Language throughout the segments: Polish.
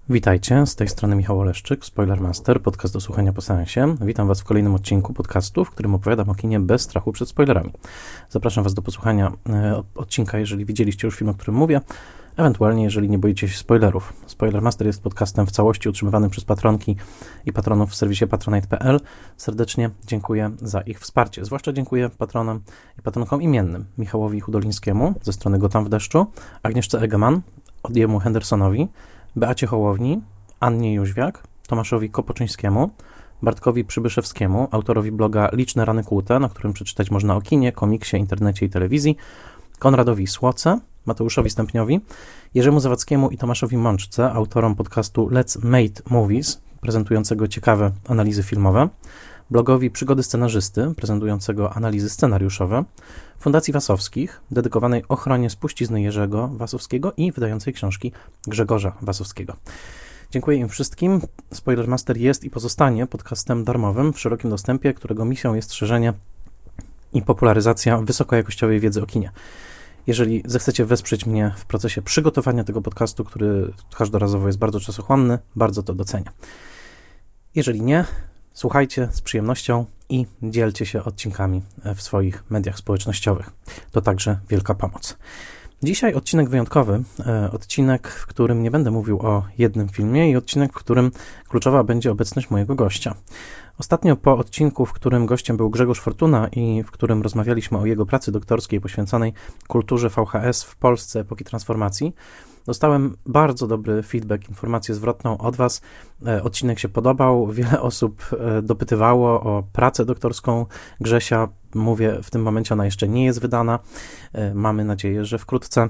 Witajcie, z tej strony Michał Oleszczyk, Spoilermaster, podcast do słuchania po seansie. Witam Was w kolejnym odcinku podcastu, w którym opowiadam o kinie bez strachu przed spoilerami. Zapraszam Was do posłuchania odcinka, jeżeli widzieliście już film, o którym mówię, ewentualnie jeżeli nie boicie się spoilerów. Spoilermaster jest podcastem w całości utrzymywanym przez patronki i patronów w serwisie patronite.pl. Serdecznie dziękuję za ich wsparcie. Zwłaszcza dziękuję patronom i patronkom imiennym: Michałowi Hudolińskiemu ze strony Gotham w deszczu, Agnieszce Egeman, Odiemu Hendersonowi, Beacie Hołowni, Annie Jóźwiak, Tomaszowi Kopoczyńskiemu, Bartkowi Przybyszewskiemu, autorowi bloga Liczne rany kłute, na którym przeczytać można o kinie, komiksie, internecie i telewizji, Konradowi Słoce, Mateuszowi Stępniowi, Jerzemu Zawadzkiemu i Tomaszowi Mączce, autorom podcastu Let's Made Movies, prezentującego ciekawe analizy filmowe, blogowi Przygody Scenarzysty, prezentującego analizy scenariuszowe, Fundacji Wasowskich, dedykowanej ochronie spuścizny Jerzego Wasowskiego i wydającej książki Grzegorza Wasowskiego. Dziękuję im wszystkim. Spoilermaster jest i pozostanie podcastem darmowym w szerokim dostępie, którego misją jest szerzenie i popularyzacja wysokojakościowej wiedzy o kinie. Jeżeli zechcecie wesprzeć mnie w procesie przygotowania tego podcastu, który każdorazowo jest bardzo czasochłonny, bardzo to docenię. Jeżeli nie, słuchajcie z przyjemnością i dzielcie się odcinkami w swoich mediach społecznościowych. To także wielka pomoc. Dzisiaj odcinek wyjątkowy, odcinek, w którym nie będę mówił o jednym filmie i odcinek, w którym kluczowa będzie obecność mojego gościa. Ostatnio po odcinku, w którym gościem był Grzegorz Fortuna i w którym rozmawialiśmy o jego pracy doktorskiej poświęconej kulturze VHS w Polsce epoki transformacji, dostałem bardzo dobry feedback, informację zwrotną od Was. Odcinek się podobał, wiele osób dopytywało o pracę doktorską Grzesia. Mówię, w tym momencie ona jeszcze nie jest wydana. Mamy nadzieję, że wkrótce.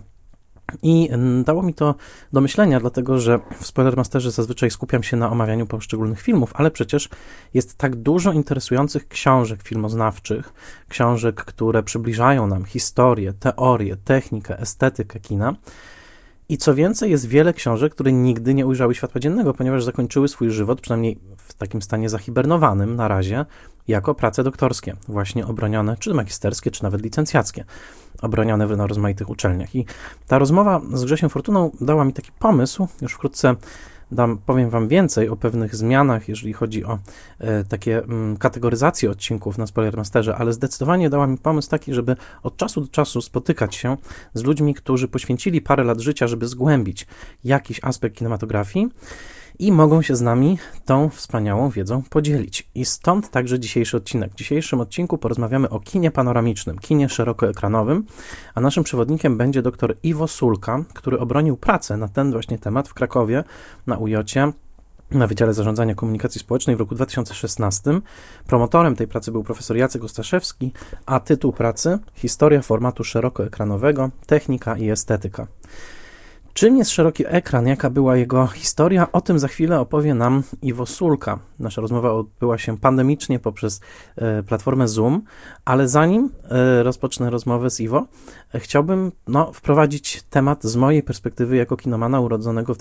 I dało mi to do myślenia, dlatego że w Spoilermasterze zazwyczaj skupiam się na omawianiu poszczególnych filmów, ale przecież jest tak dużo interesujących książek filmoznawczych, książek, które przybliżają nam historię, teorię, technikę, estetykę kina. I co więcej, jest wiele książek, które nigdy nie ujrzały światła dziennego, ponieważ zakończyły swój żywot, przynajmniej w takim stanie zahibernowanym na razie, jako prace doktorskie, właśnie obronione, czy magisterskie, czy nawet licencjackie, obronione na rozmaitych uczelniach. I ta rozmowa z Grzesiem Fortuną dała mi taki pomysł, już wkrótce powiem Wam więcej o pewnych zmianach, jeżeli chodzi o takie kategoryzacje odcinków na Spoilermasterze, ale zdecydowanie dała mi pomysł taki, żeby od czasu do czasu spotykać się z ludźmi, którzy poświęcili parę lat życia, żeby zgłębić jakiś aspekt kinematografii i mogą się z nami tą wspaniałą wiedzą podzielić. I stąd także dzisiejszy odcinek. W dzisiejszym odcinku porozmawiamy o kinie panoramicznym, kinie szerokoekranowym, a naszym przewodnikiem będzie dr Iwo Sulka, który obronił pracę na ten właśnie temat w Krakowie na UJ-cie, na Wydziale Zarządzania Komunikacji Społecznej w roku 2016. Promotorem tej pracy był profesor Jacek Ostaszewski, a tytuł pracy: Historia formatu szerokoekranowego, technika i estetyka. Czym jest szeroki ekran, jaka była jego historia? O tym za chwilę opowie nam Iwo Sulka. Nasza rozmowa odbyła się pandemicznie poprzez platformę Zoom, ale zanim rozpocznę rozmowę z Iwo, chciałbym wprowadzić temat z mojej perspektywy jako kinomana urodzonego w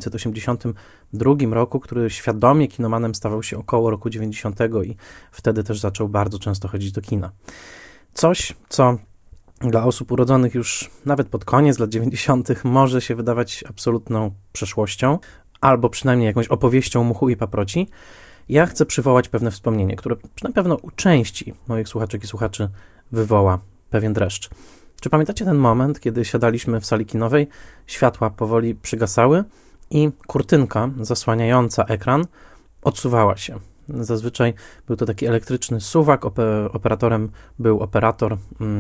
1982 roku, który świadomie kinomanem stawał się około roku 90 i wtedy też zaczął bardzo często chodzić do kina. Coś, co dla osób urodzonych już nawet pod koniec lat 90. może się wydawać absolutną przeszłością, albo przynajmniej jakąś opowieścią muchu i paproci. Ja chcę przywołać pewne wspomnienie, które na pewno u części moich słuchaczek i słuchaczy wywoła pewien dreszcz. Czy pamiętacie ten moment, kiedy siadaliśmy w sali kinowej, światła powoli przygasały i kurtynka zasłaniająca ekran odsuwała się? Zazwyczaj był to taki elektryczny suwak, operatorem był operator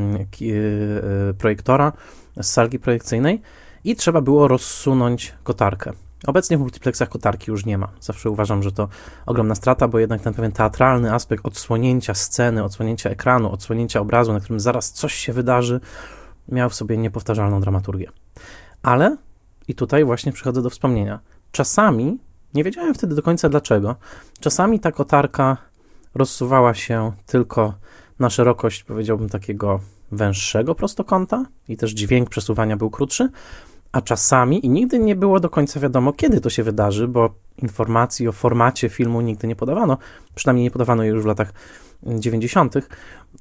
projektora z salki projekcyjnej i trzeba było rozsunąć kotarkę. Obecnie w multiplexach kotarki już nie ma. Zawsze uważam, że to ogromna strata, bo jednak ten pewien teatralny aspekt odsłonięcia sceny, odsłonięcia ekranu, odsłonięcia obrazu, na którym zaraz coś się wydarzy, miał w sobie niepowtarzalną dramaturgię. Ale, i tutaj właśnie przychodzę do wspomnienia, czasami, nie wiedziałem wtedy do końca dlaczego, czasami ta kotarka rozsuwała się tylko na szerokość, powiedziałbym, takiego węższego prostokąta i też dźwięk przesuwania był krótszy, a czasami, i nigdy nie było do końca wiadomo, kiedy to się wydarzy, bo informacji o formacie filmu nigdy nie podawano, przynajmniej nie podawano jej już w latach 90.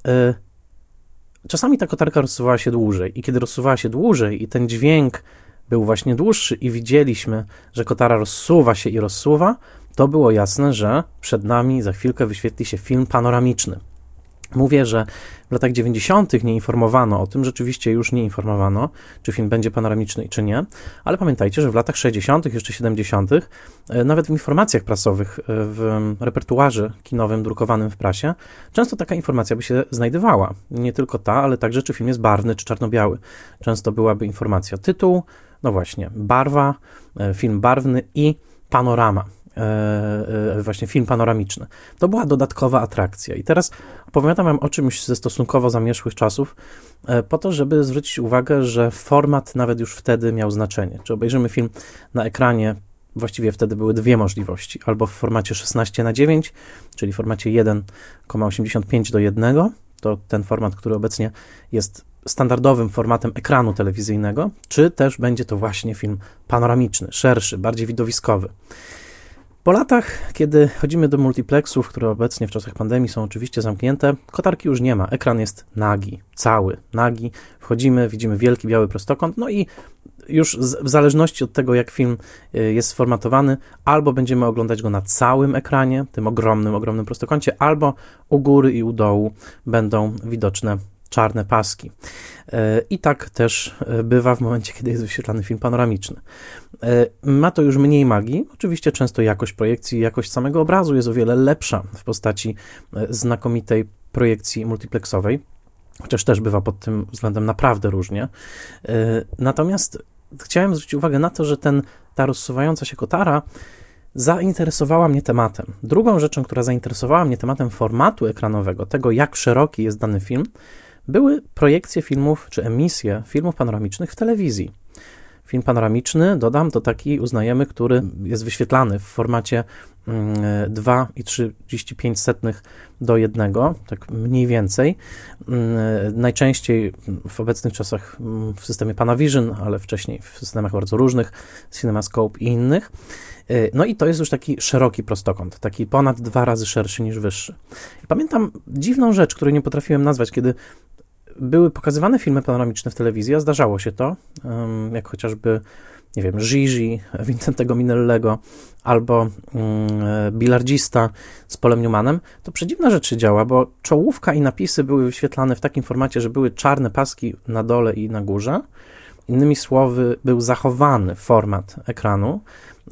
Czasami ta kotarka rozsuwała się dłużej i kiedy rozsuwała się dłużej i ten dźwięk był właśnie dłuższy i widzieliśmy, że kotara rozsuwa się i rozsuwa, to było jasne, że przed nami za chwilkę wyświetli się film panoramiczny. Mówię, że w latach 90. nie informowano o tym, rzeczywiście już nie informowano, czy film będzie panoramiczny, czy nie, ale pamiętajcie, że w latach 60., jeszcze 70., nawet w informacjach prasowych, w repertuarze kinowym drukowanym w prasie, często taka informacja by się znajdowała. Nie tylko ta, ale także, czy film jest barwny, czy czarno-biały. Często byłaby informacja tytuł, no właśnie, barwa, film barwny i panorama. Właśnie film panoramiczny. To była dodatkowa atrakcja. I teraz opowiadam wam o czymś ze stosunkowo zamierzchłych czasów, po to, żeby zwrócić uwagę, że format nawet już wtedy miał znaczenie. Czy obejrzymy film na ekranie, właściwie wtedy były dwie możliwości. Albo w formacie 16:9, czyli w formacie 1,85:1, to ten format, który obecnie jest standardowym formatem ekranu telewizyjnego, czy też będzie to właśnie film panoramiczny, szerszy, bardziej widowiskowy. Po latach, kiedy chodzimy do multiplexów, które obecnie w czasach pandemii są oczywiście zamknięte, kotarki już nie ma. Ekran jest nagi, cały, nagi. Wchodzimy, widzimy wielki biały prostokąt, no i już w zależności od tego, jak film jest sformatowany, albo będziemy oglądać go na całym ekranie, tym ogromnym prostokącie, albo u góry i u dołu będą widoczne czarne paski. I tak też bywa w momencie, kiedy jest wyświetlany film panoramiczny. Ma to już mniej magii. Oczywiście często jakość projekcji, jakość samego obrazu jest o wiele lepsza w postaci znakomitej projekcji multiplexowej, chociaż też bywa pod tym względem naprawdę różnie. Natomiast chciałem zwrócić uwagę na to, że ta rozsuwająca się kotara zainteresowała mnie tematem. Drugą rzeczą, która zainteresowała mnie tematem formatu ekranowego, tego jak szeroki jest dany film, były projekcje filmów czy emisje filmów panoramicznych w telewizji. Film panoramiczny, dodam, to taki uznajemy, który jest wyświetlany w formacie 2,35:1, tak mniej więcej. Najczęściej w obecnych czasach w systemie Panavision, ale wcześniej w systemach bardzo różnych, CinemaScope i innych. No i to jest już taki szeroki prostokąt, taki ponad 2 razy szerszy niż wyższy. I pamiętam dziwną rzecz, której nie potrafiłem nazwać, kiedy były pokazywane filmy panoramiczne w telewizji, a zdarzało się to, jak chociażby, nie wiem, Gigi Vincentego Minellego albo Bilardzista z Paulem Newmanem, to przedziwna rzecz się działa, bo czołówka i napisy były wyświetlane w takim formacie, że były czarne paski na dole i na górze. Innymi słowy, był zachowany format ekranu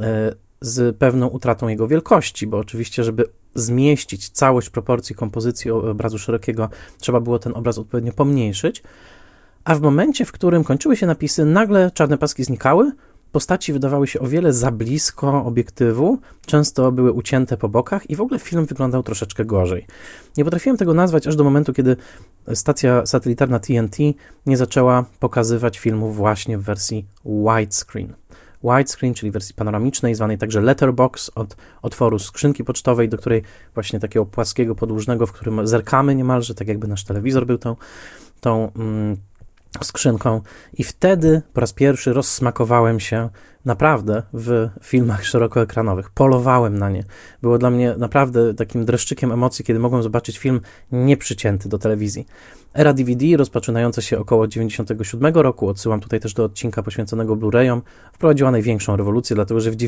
z pewną utratą jego wielkości, bo oczywiście, żeby zmieścić całość proporcji kompozycji obrazu szerokiego, trzeba było ten obraz odpowiednio pomniejszyć, a w momencie, w którym kończyły się napisy, nagle czarne paski znikały, postaci wydawały się o wiele za blisko obiektywu, często były ucięte po bokach i w ogóle film wyglądał troszeczkę gorzej. Nie potrafiłem tego nazwać aż do momentu, kiedy stacja satelitarna TNT nie zaczęła pokazywać filmów właśnie w wersji widescreen. Widescreen, czyli wersji panoramicznej, zwanej także letterbox, od otworu skrzynki pocztowej, do której właśnie takiego płaskiego, podłużnego, w którym zerkamy niemalże, tak jakby nasz telewizor był tą skrzynką. I wtedy po raz pierwszy rozsmakowałem się naprawdę w filmach szerokoekranowych. Polowałem na nie. Było dla mnie naprawdę takim dreszczykiem emocji, kiedy mogłem zobaczyć film nieprzycięty do telewizji. Era DVD, rozpoczynająca się około 97 roku, odsyłam tutaj też do odcinka poświęconego Blu-rayom, wprowadziła największą rewolucję, dlatego że w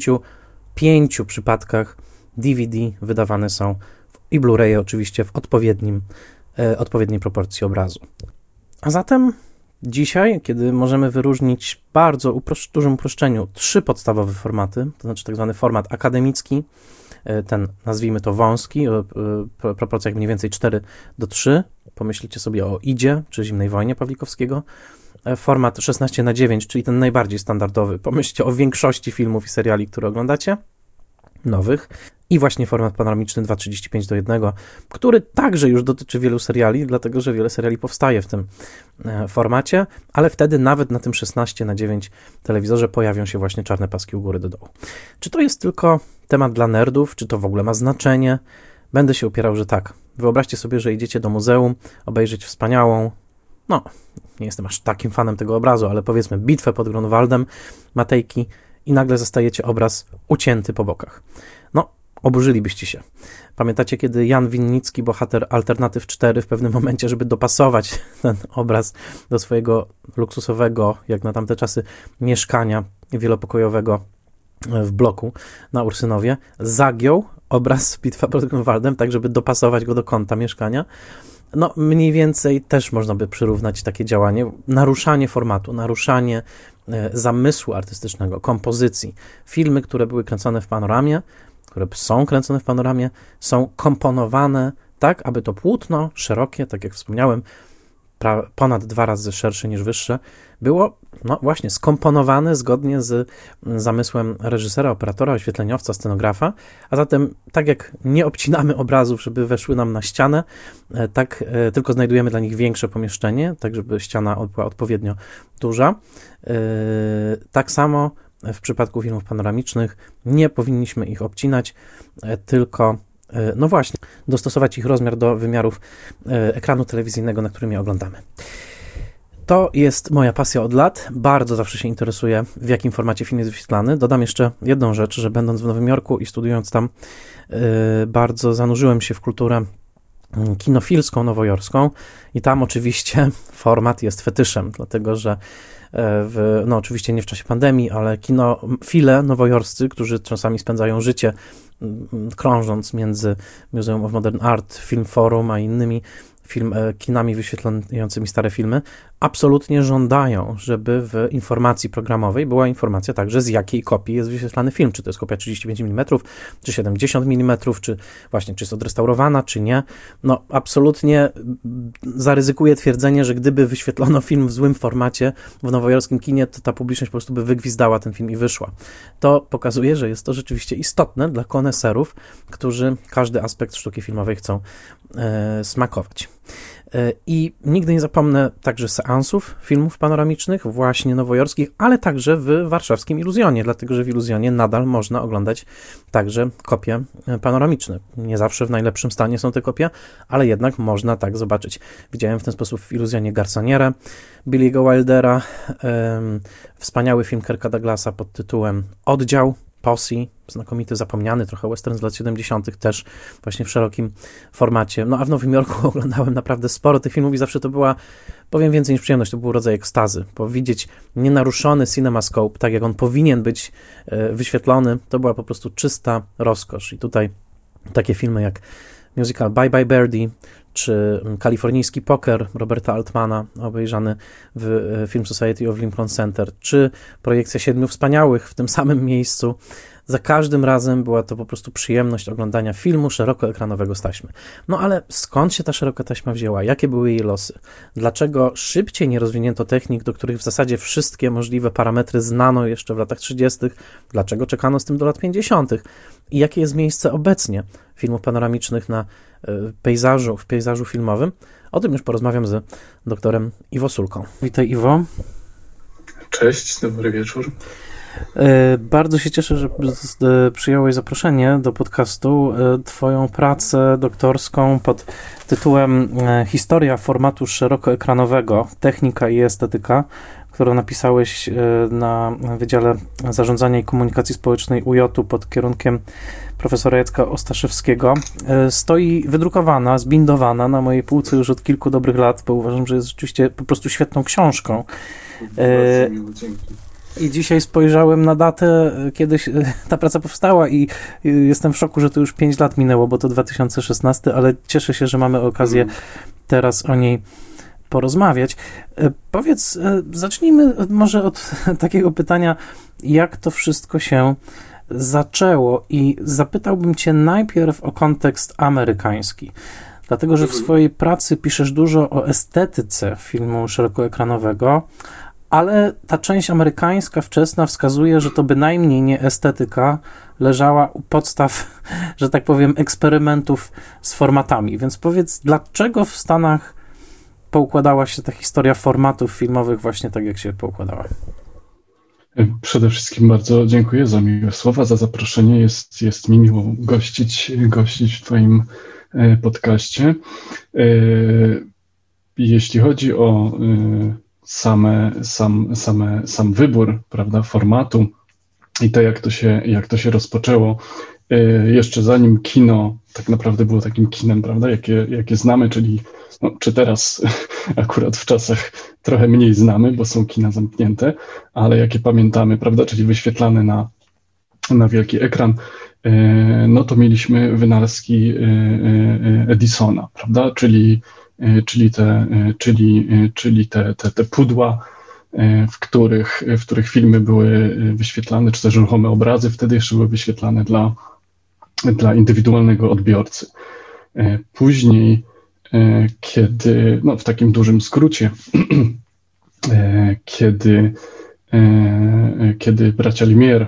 95 przypadkach DVD wydawane są i Blu-raye oczywiście w odpowiedniej proporcji obrazu. A zatem dzisiaj, kiedy możemy wyróżnić bardzo dużym uproszczeniu 3 podstawowe formaty, to znaczy tak zwany format akademicki, ten nazwijmy to wąski, o proporcjach mniej więcej 4:3, pomyślcie sobie o Idzie czy Zimnej Wojnie Pawlikowskiego, format 16:9, czyli ten najbardziej standardowy, pomyślcie o większości filmów i seriali, które oglądacie, nowych, i właśnie format panoramiczny 2,35:1, który także już dotyczy wielu seriali, dlatego że wiele seriali powstaje w tym formacie, ale wtedy nawet na tym 16:9 telewizorze pojawią się właśnie czarne paski u góry do dołu. Czy to jest tylko temat dla nerdów, czy to w ogóle ma znaczenie? Będę się upierał, że tak. Wyobraźcie sobie, że idziecie do muzeum obejrzeć wspaniałą, no, nie jestem aż takim fanem tego obrazu, ale powiedzmy bitwę pod Grunwaldem Matejki i nagle zastajecie obraz ucięty po bokach. No, oburzylibyście się. Pamiętacie, kiedy Jan Winnicki, bohater Alternatyw 4, w pewnym momencie, żeby dopasować ten obraz do swojego luksusowego, jak na tamte czasy, mieszkania wielopokojowego w bloku na Ursynowie, zagiął obraz Bitwa pod Grunwaldem, tak żeby dopasować go do kąta mieszkania. No, mniej więcej też można by przyrównać takie działanie, naruszanie formatu, naruszanie zamysłu artystycznego, kompozycji. Filmy, które były kręcone w panoramie, które są kręcone w panoramie, są komponowane tak, aby to płótno szerokie, tak jak wspomniałem, ponad 2 razy szersze niż wyższe, było no właśnie skomponowane zgodnie z zamysłem reżysera, operatora, oświetleniowca, scenografa, a zatem tak jak nie obcinamy obrazów, żeby weszły nam na ścianę, tak tylko znajdujemy dla nich większe pomieszczenie, tak żeby ściana była odpowiednio duża. Tak samo w przypadku filmów panoramicznych nie powinniśmy ich obcinać, tylko no właśnie, dostosować ich rozmiar do wymiarów ekranu telewizyjnego, na którym je oglądamy. To jest moja pasja od lat. Bardzo zawsze się interesuję, w jakim formacie film jest wyświetlany. Dodam jeszcze jedną rzecz, że będąc w Nowym Jorku i studiując tam, bardzo zanurzyłem się w kulturę kinofilską, nowojorską i tam oczywiście format jest fetyszem, dlatego że no oczywiście nie w czasie pandemii, ale kinofile nowojorscy, którzy czasami spędzają życie krążąc między Museum of Modern Art, Film Forum, a innymi kinami wyświetlającymi stare filmy, absolutnie żądają, żeby w informacji programowej była informacja także, z jakiej kopii jest wyświetlany film, czy to jest kopia 35 mm, czy 70 mm, czy właśnie, czy jest odrestaurowana, czy nie. No, absolutnie zaryzykuję twierdzenie, że gdyby wyświetlono film w złym formacie w nowojorskim kinie, to ta publiczność po prostu by wygwizdała ten film i wyszła. To pokazuje, że jest to rzeczywiście istotne dla koneserów, którzy każdy aspekt sztuki filmowej chcą smakować. I nigdy nie zapomnę także seansów filmów panoramicznych, właśnie nowojorskich, ale także w warszawskim Iluzjonie, dlatego że w Iluzjonie nadal można oglądać także kopie panoramiczne. Nie zawsze w najlepszym stanie są te kopie, ale jednak można tak zobaczyć. Widziałem w ten sposób w Iluzjonie Garçonniere, Billy'ego Wildera, wspaniały film Kirka Douglasa pod tytułem Oddział, Posse, znakomity, zapomniany trochę western z lat 70. też właśnie w szerokim formacie. No a w Nowym Jorku oglądałem naprawdę sporo tych filmów i zawsze to była, powiem więcej niż przyjemność, to był rodzaj ekstazy, bo widzieć nienaruszony CinemaScope, tak jak on powinien być wyświetlony, to była po prostu czysta rozkosz. I tutaj takie filmy jak musical Bye Bye Birdie, czy Kalifornijski Poker Roberta Altmana, obejrzany w Film Society of Lincoln Center, czy projekcja Siedmiu Wspaniałych w tym samym miejscu. Za każdym razem była to po prostu przyjemność oglądania filmu szerokoekranowego z taśmy. No ale skąd się ta szeroka taśma wzięła? Jakie były jej losy? Dlaczego szybciej nie rozwinięto technik, do których w zasadzie wszystkie możliwe parametry znano jeszcze w latach 30.? Dlaczego czekano z tym do lat 50.? I jakie jest miejsce obecnie filmów panoramicznych w pejzażu filmowym? O tym już porozmawiam z doktorem Iwo Sulką. Witaj, Iwo. Cześć, dobry wieczór. Bardzo się cieszę, że przyjąłeś zaproszenie do podcastu. Twoją pracę doktorską pod tytułem Historia formatu szerokoekranowego, technika i estetyka, którą napisałeś na Wydziale Zarządzania i Komunikacji Społecznej UJ-u pod kierunkiem profesora Jacka Ostaszewskiego, stoi wydrukowana, zbindowana na mojej półce już od kilku dobrych lat, bo uważam, że jest rzeczywiście po prostu świetną książką. Bardzo miło, dzięki. I dzisiaj spojrzałem na datę, kiedy ta praca powstała i jestem w szoku, że to już 5 lat minęło, bo to 2016, ale cieszę się, że mamy okazję teraz o niej porozmawiać. Powiedz, zacznijmy może od takiego pytania, jak to wszystko się zaczęło i zapytałbym cię najpierw o kontekst amerykański. Dlatego, że w swojej pracy piszesz dużo o estetyce filmu szerokoekranowego, ale ta część amerykańska wczesna wskazuje, że to bynajmniej nie estetyka leżała u podstaw, że tak powiem, eksperymentów z formatami. Więc powiedz, dlaczego w Stanach poukładała się ta historia formatów filmowych właśnie tak, jak się poukładała? Przede wszystkim bardzo dziękuję za miłe słowa, za zaproszenie. Jest mi miło gościć w Twoim podcaście. Jeśli chodzi o sam wybór, prawda, formatu i to, jak to się rozpoczęło, jeszcze zanim kino tak naprawdę było takim kinem, prawda, jakie znamy, czyli no, czy teraz akurat w czasach trochę mniej znamy, bo są kina zamknięte, ale jakie pamiętamy, prawda, czyli wyświetlane na wielki ekran, no to mieliśmy wynalazki Edisona, prawda, czyli te pudła, w których filmy były wyświetlane, czy też ruchome obrazy wtedy jeszcze były wyświetlane dla indywidualnego odbiorcy. Później, kiedy, no w takim dużym skrócie, kiedy bracia Lumière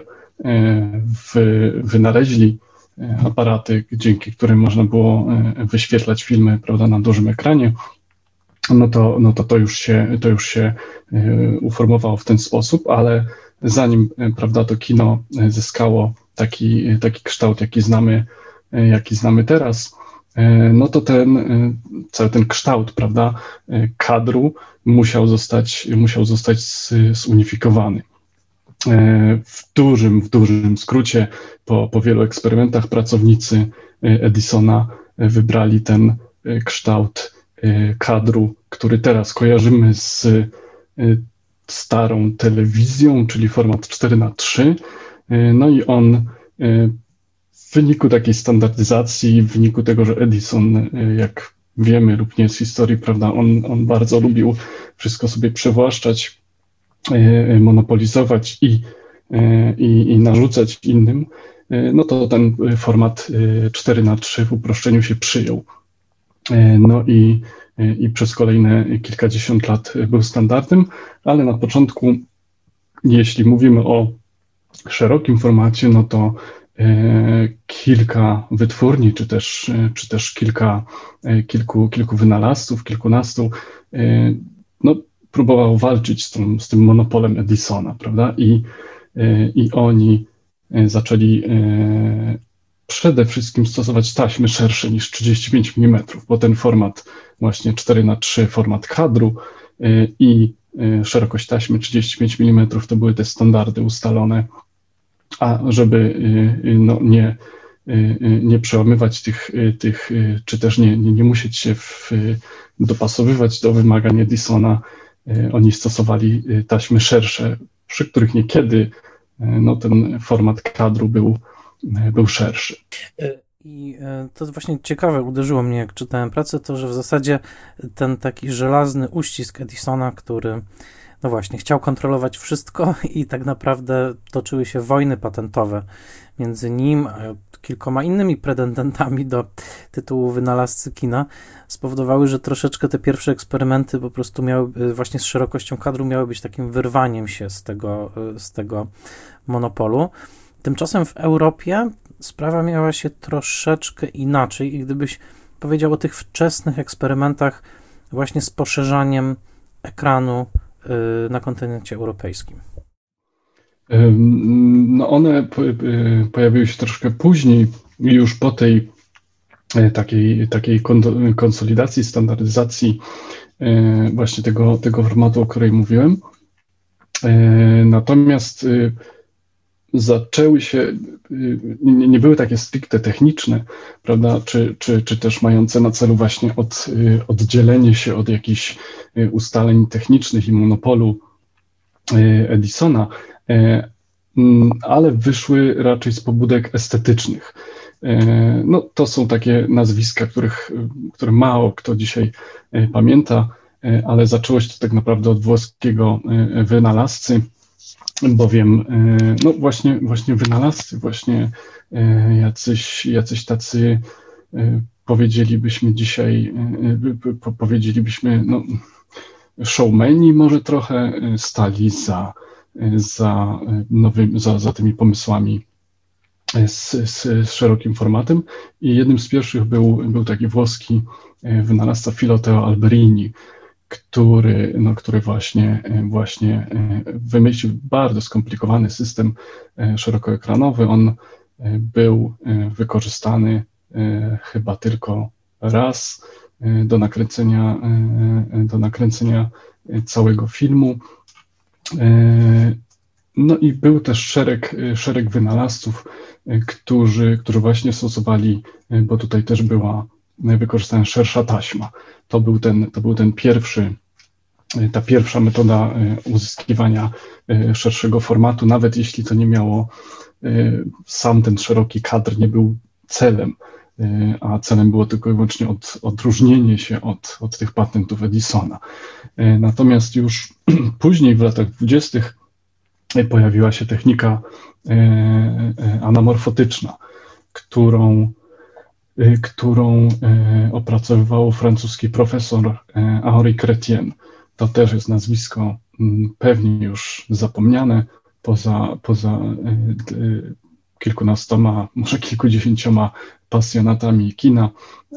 wynaleźli aparaty, dzięki którym można było wyświetlać filmy, prawda, na dużym ekranie, to już się uformowało w ten sposób, ale zanim, prawda, to kino zyskało taki kształt, jaki znamy teraz, no to cały ten kształt, prawda, kadru musiał zostać zunifikowany. W dużym skrócie, po wielu eksperymentach pracownicy Edisona wybrali ten kształt kadru, który teraz kojarzymy z starą telewizją, czyli format 4:3. No i on w wyniku takiej standardyzacji, w wyniku tego, że Edison, jak wiemy lub nie z historii, prawda, on bardzo lubił wszystko sobie przywłaszczać, monopolizować i narzucać innym, no to ten format 4:3 w uproszczeniu się przyjął. No i przez kolejne kilkadziesiąt lat był standardem, ale na początku, jeśli mówimy o szerokim formacie, no to kilka wytwórni, czy też kilku wynalazców, kilkunastu, no, próbowało walczyć z tym monopolem Edisona, prawda? I oni zaczęli przede wszystkim stosować taśmy szersze niż 35 mm, bo ten format właśnie 4:3, format kadru i szerokość taśmy 35 mm to były te standardy ustalone, a żeby no, nie przełamywać tych czy też nie musieć się dopasowywać do wymagań Edisona, oni stosowali taśmy szersze, przy których niekiedy no, ten format kadru był szerszy. I to właśnie ciekawe uderzyło mnie, jak czytałem pracę, to, że w zasadzie ten taki żelazny uścisk Edisona, który no właśnie chciał kontrolować wszystko i tak naprawdę toczyły się wojny patentowe między nim a kilkoma innymi pretendentami do tytułu wynalazcy kina, spowodowały, że troszeczkę te pierwsze eksperymenty po prostu miały właśnie z szerokością kadru miały być takim wyrwaniem się z tego monopolu. Tymczasem w Europie sprawa miała się troszeczkę inaczej i gdybyś powiedział o tych wczesnych eksperymentach właśnie z poszerzaniem ekranu na kontynencie europejskim. No one pojawiły się troszkę później, już po tej takiej konsolidacji, standaryzacji właśnie tego formatu, o której mówiłem. Natomiast zaczęły się, nie były takie stricte techniczne, prawda, czy też mające na celu właśnie oddzielenie się od jakichś ustaleń technicznych i monopolu Edisona, ale wyszły raczej z pobudek estetycznych. No, to są takie nazwiska, które mało kto dzisiaj pamięta, ale zaczęło się to tak naprawdę od włoskiego wynalazcy, bowiem no właśnie wynalazcy, właśnie jacyś tacy powiedzielibyśmy dzisiaj, no, showmeni może trochę stali za tymi pomysłami z szerokim formatem i jednym z pierwszych był taki włoski wynalazca Filoteo Alberini, który właśnie wymyślił bardzo skomplikowany system szerokoekranowy. On był wykorzystany chyba tylko raz do nakręcenia całego filmu. No i był też szereg wynalazców, którzy właśnie stosowali, bo tutaj też była wykorzystana szersza taśma. To był ten ta pierwsza metoda uzyskiwania szerszego formatu, nawet jeśli to nie miało, sam ten szeroki kadr nie był celem, a celem było tylko i wyłącznie odróżnienie się od tych patentów Edisona. Natomiast już później, w latach 20., pojawiła się technika anamorfotyczna, którą opracowywał francuski profesor Henri Chrétien. To też jest nazwisko pewnie już zapomniane, poza kilkunastoma, może kilkudziesięcioma pasjonatami kina,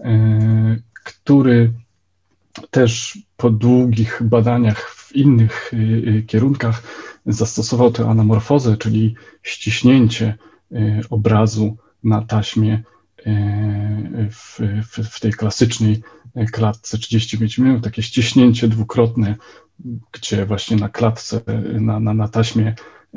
który też po długich badaniach w innych kierunkach zastosował tę anamorfozę, czyli ściśnięcie obrazu na taśmie w tej klasycznej klatce 35 mm, takie ściśnięcie dwukrotne, gdzie właśnie na klatce, na taśmie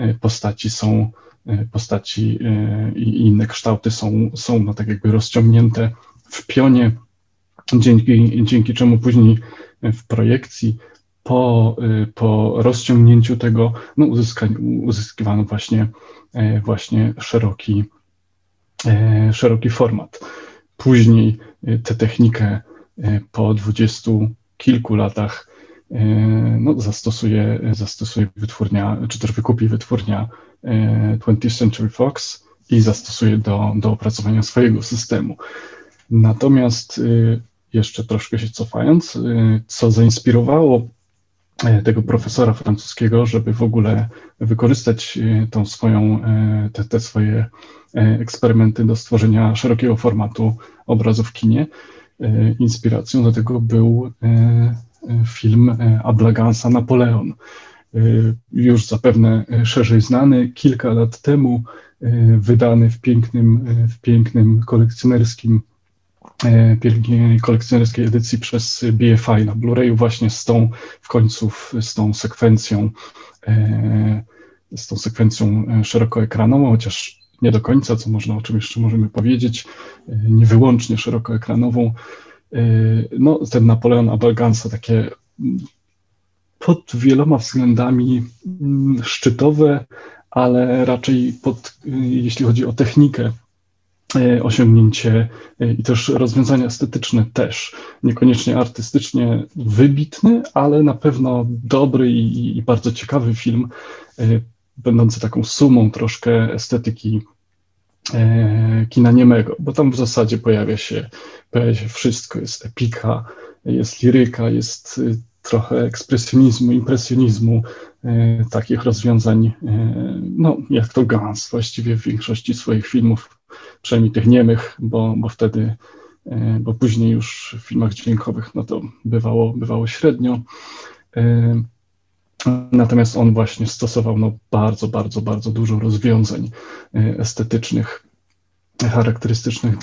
postaci i inne kształty są no, tak jakby rozciągnięte w pionie, dzięki czemu później w projekcji po rozciągnięciu tego no, uzyskiwano właśnie szeroki format. Później tę technikę po 20 kilku latach no, zastosuje wytwórnia, czy też wykupi wytwórnia 20th Century Fox i zastosuje do opracowania swojego systemu. Natomiast jeszcze troszkę się cofając, co zainspirowało tego profesora francuskiego, żeby w ogóle wykorzystać te swoje eksperymenty do stworzenia szerokiego formatu obrazu w kinie. Inspiracją do tego był film Abla Gansa Napoleon. Już zapewne szerzej znany, kilka lat temu wydany w pięknej kolekcjonerskiej edycji przez BFI na Blu-rayu właśnie z tą sekwencją szerokoekranową, chociaż nie do końca, o czym jeszcze możemy powiedzieć, nie wyłącznie szerokoekranową. No, ten Napoleon Abla Gansa takie pod wieloma względami szczytowe, ale raczej jeśli chodzi o technikę, osiągnięcie i też rozwiązania estetyczne też. Niekoniecznie artystycznie wybitny, ale na pewno dobry i bardzo ciekawy film, będący taką sumą troszkę estetyki kina niemego, bo tam w zasadzie pojawia się wszystko. Jest epika, jest liryka, jest trochę ekspresjonizmu, impresjonizmu, takich rozwiązań, no jak to Gans właściwie w większości swoich filmów, przynajmniej tych niemych, bo później już w filmach dźwiękowych no to bywało średnio. Natomiast on właśnie stosował no bardzo, bardzo, bardzo dużo rozwiązań estetycznych, charakterystycznych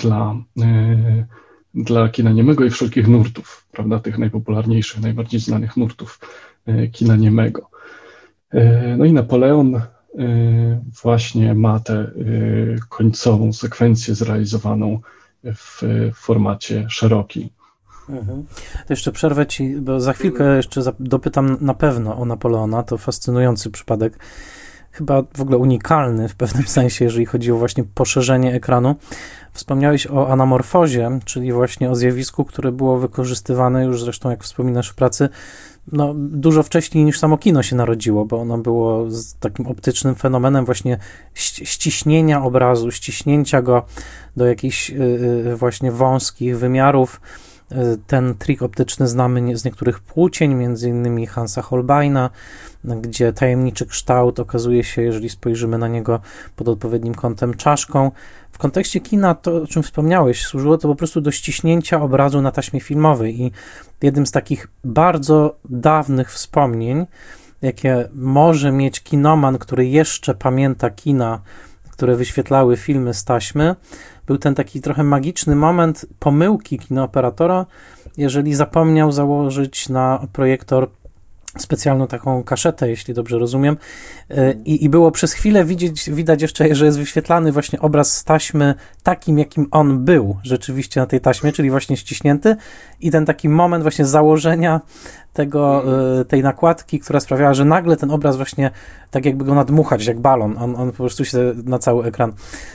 dla kina niemego i wszelkich nurtów, prawda, tych najpopularniejszych, najbardziej znanych nurtów kina niemego. No i Napoleon właśnie ma tę końcową sekwencję zrealizowaną w formacie szerokim. To jeszcze przerwę ci, bo za chwilkę jeszcze dopytam na pewno o Napoleona. To fascynujący przypadek, chyba w ogóle unikalny w pewnym sensie, jeżeli chodzi o właśnie poszerzenie ekranu. Wspomniałeś o anamorfozie, czyli właśnie o zjawisku, które było wykorzystywane już zresztą, jak wspominasz, w pracy, no, dużo wcześniej niż samo kino się narodziło, bo ono było z takim optycznym fenomenem właśnie ściśnienia obrazu, ściśnięcia go do jakichś właśnie wąskich wymiarów. Ten trik optyczny znamy z niektórych płócień, między innymi Hansa Holbeina, gdzie tajemniczy kształt okazuje się, jeżeli spojrzymy na niego pod odpowiednim kątem, czaszką. W kontekście kina, to o czym wspomniałeś, służyło to po prostu do ściśnięcia obrazu na taśmie filmowej i jednym z takich bardzo dawnych wspomnień, jakie może mieć kinoman, który jeszcze pamięta kina, które wyświetlały filmy z taśmy, był ten taki trochę magiczny moment pomyłki kinooperatora, jeżeli zapomniał założyć na projektor specjalną taką kaszetę, jeśli dobrze rozumiem. I było przez chwilę widać jeszcze, że jest wyświetlany właśnie obraz z taśmy takim, jakim on był rzeczywiście na tej taśmie, czyli właśnie ściśnięty i ten taki moment właśnie założenia tej nakładki, która sprawiała, że nagle ten obraz właśnie tak jakby go nadmuchać, jak balon. On po prostu się na cały ekran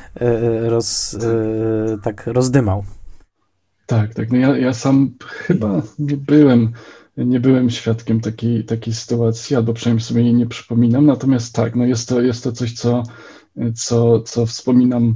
tak rozdymał. Tak. No ja sam chyba nie byłem świadkiem takiej sytuacji, albo przynajmniej sobie jej nie przypominam. Natomiast tak, no jest to coś, co wspominam,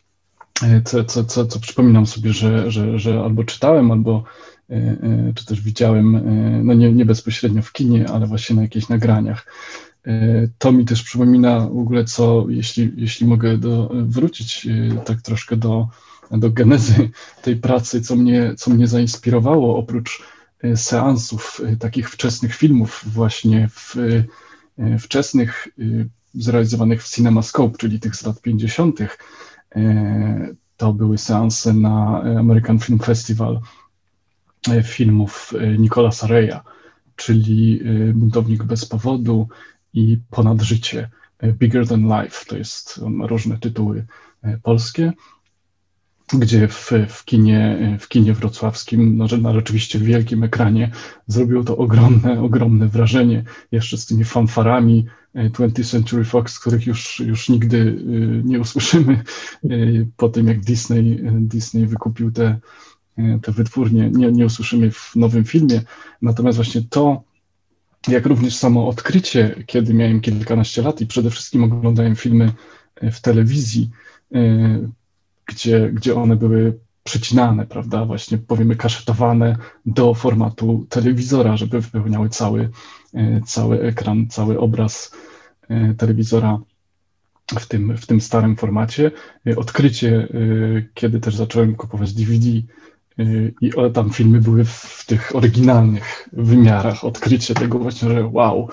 co przypominam sobie, że albo czytałem, albo czy też widziałem, no nie bezpośrednio w kinie, ale właśnie na jakichś nagraniach. To mi też przypomina w ogóle, jeśli mogę wrócić tak troszkę do genezy tej pracy, co mnie zainspirowało, oprócz seansów takich wczesnych filmów, właśnie wczesnych, zrealizowanych w CinemaScope, czyli tych z lat 50. To były seanse na American Film Festival filmów Nicolasa Reya, czyli Buntownik bez powodu i Ponad życie, Bigger Than Life, on ma różne tytuły polskie, gdzie w kinie wrocławskim, no, na rzeczywiście wielkim ekranie zrobiło to ogromne wrażenie, jeszcze z tymi fanfarami 20th Century Fox, których już nigdy nie usłyszymy po tym, jak Disney wykupił te wytwórnie, nie usłyszymy w nowym filmie. Natomiast właśnie to, jak również samo odkrycie, kiedy miałem kilkanaście lat i przede wszystkim oglądałem filmy w telewizji, gdzie one były przecinane, prawda, właśnie powiemy kaszetowane do formatu telewizora, żeby wypełniały cały ekran, cały obraz telewizora w tym starym formacie. Odkrycie, kiedy też zacząłem kupować DVD i tam filmy były w tych oryginalnych wymiarach. Odkrycie tego właśnie, że wow,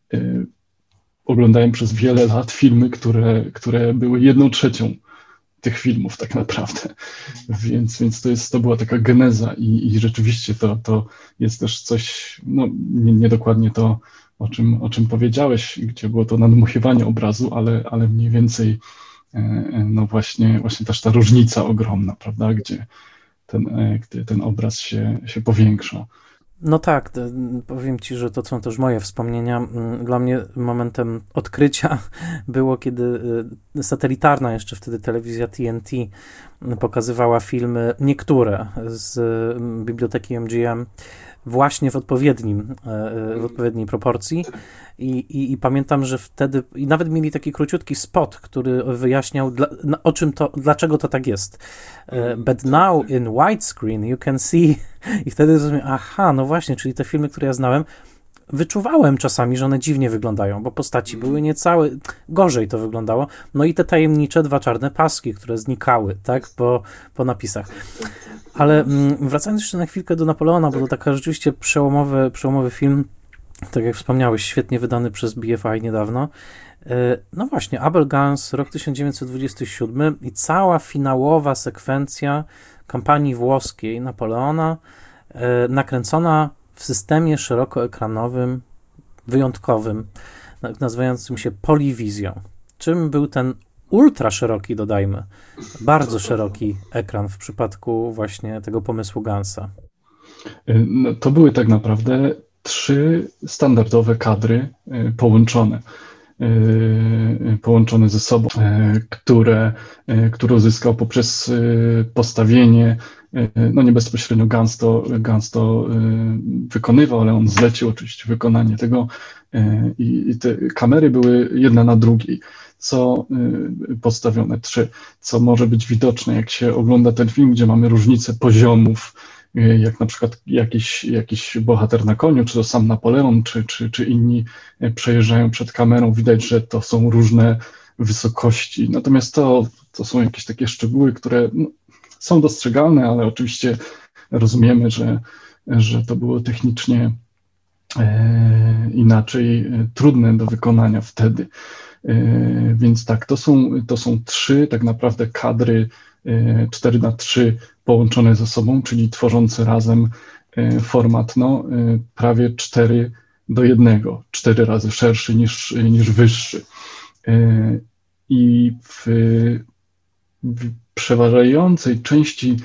oglądałem przez wiele lat filmy, które były 1/3 tych filmów tak naprawdę. Więc to była taka geneza i rzeczywiście to jest też coś, no nie dokładnie to, o czym powiedziałeś, gdzie było to nadmuchiwanie obrazu, ale mniej więcej no właśnie też ta różnica ogromna, prawda, gdzie ten obraz się powiększa. No tak, powiem Ci, że to są też moje wspomnienia. Dla mnie momentem odkrycia było, kiedy satelitarna jeszcze wtedy telewizja TNT pokazywała filmy, niektóre z biblioteki MGM, właśnie w odpowiedniej proporcji i pamiętam, że wtedy i nawet mieli taki króciutki spot, który wyjaśniał dlaczego to tak jest. But now in widescreen you can see i wtedy zrozumiałem, aha, no właśnie, czyli te filmy, które ja znałem, wyczuwałem czasami, że one dziwnie wyglądają, bo postaci były gorzej to wyglądało. No i te tajemnicze 2 czarne paski, które znikały, tak, po napisach. Ale wracając jeszcze na chwilkę do Napoleona, bo to taka rzeczywiście przełomowy film, tak jak wspomniałeś, świetnie wydany przez BFI niedawno. No właśnie, Abel Gance, rok 1927 i cała finałowa sekwencja kampanii włoskiej Napoleona, nakręcona w systemie szerokoekranowym, wyjątkowym, nazywającym się Polywizją. Czym był ten ultra szeroki, dodajmy, bardzo szeroki ekran w przypadku właśnie tego pomysłu Gansa? No, to były tak naprawdę 3 standardowe kadry połączone ze sobą, które uzyskał poprzez postawienie, no nie bezpośrednio Gans to wykonywał, ale on zlecił oczywiście wykonanie tego i te kamery były jedna na drugiej, postawione 3, co może być widoczne, jak się ogląda ten film, gdzie mamy różnicę poziomów, jak na przykład jakiś bohater na koniu, czy to sam Napoleon, czy inni przejeżdżają przed kamerą, widać, że to są różne wysokości. Natomiast to są jakieś takie szczegóły, które są dostrzegalne, ale oczywiście rozumiemy, że to było technicznie inaczej trudne do wykonania wtedy. Więc tak, to są 3 tak naprawdę kadry 4:3 połączone ze sobą, czyli tworzące razem format prawie do 1, 4 razy szerszy niż wyższy. I w przeważającej części,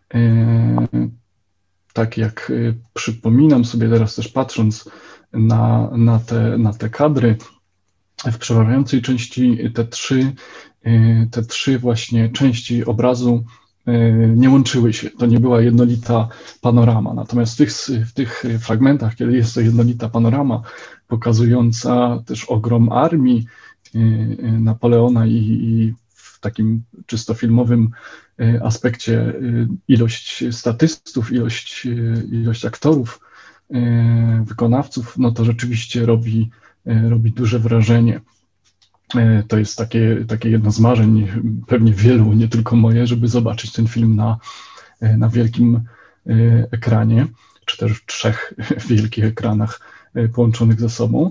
tak jak przypominam sobie teraz też patrząc na te kadry, w przeważającej części te trzy właśnie części obrazu nie łączyły się. To nie była jednolita panorama. Natomiast w tych fragmentach, kiedy jest to jednolita panorama, pokazująca też ogrom armii Napoleona i w takim czysto filmowym aspekcie ilość statystów, ilość aktorów, wykonawców, no to rzeczywiście robi duże wrażenie. To jest takie jedno z marzeń pewnie wielu, nie tylko moje, żeby zobaczyć ten film na wielkim ekranie, czy też w 3 wielkich ekranach połączonych ze sobą.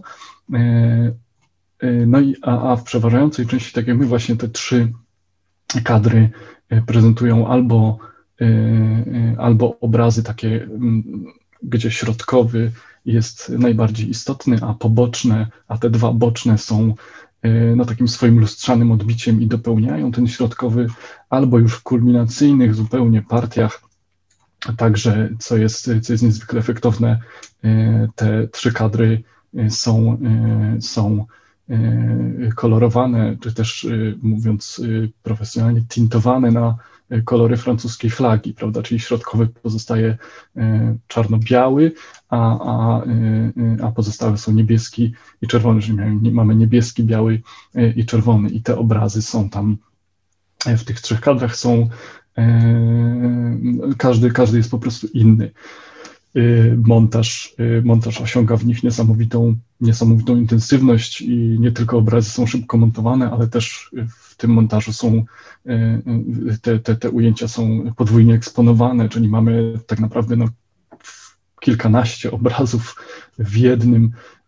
No i a w przeważającej części, tak jak my, właśnie te 3 kadry prezentują albo obrazy takie, gdzie środkowy jest najbardziej istotny, a te 2 boczne są takim swoim lustrzanym odbiciem i dopełniają ten środkowy, albo już w kulminacyjnych zupełnie partiach. Także, co jest niezwykle efektowne, te 3 kadry są kolorowane, czy też, mówiąc profesjonalnie, tintowane na kolory francuskiej flagi, prawda? Czyli środkowy pozostaje czarno-biały, a pozostałe są niebieski i czerwony, czyli mamy niebieski, biały i czerwony. I te obrazy są tam, w tych 3 kadrach są, każdy jest po prostu inny. Montaż osiąga w nich niesamowitą intensywność i nie tylko obrazy są szybko montowane, ale też w tym montażu są te ujęcia są podwójnie eksponowane, czyli mamy tak naprawdę kilkanaście obrazów w jednym,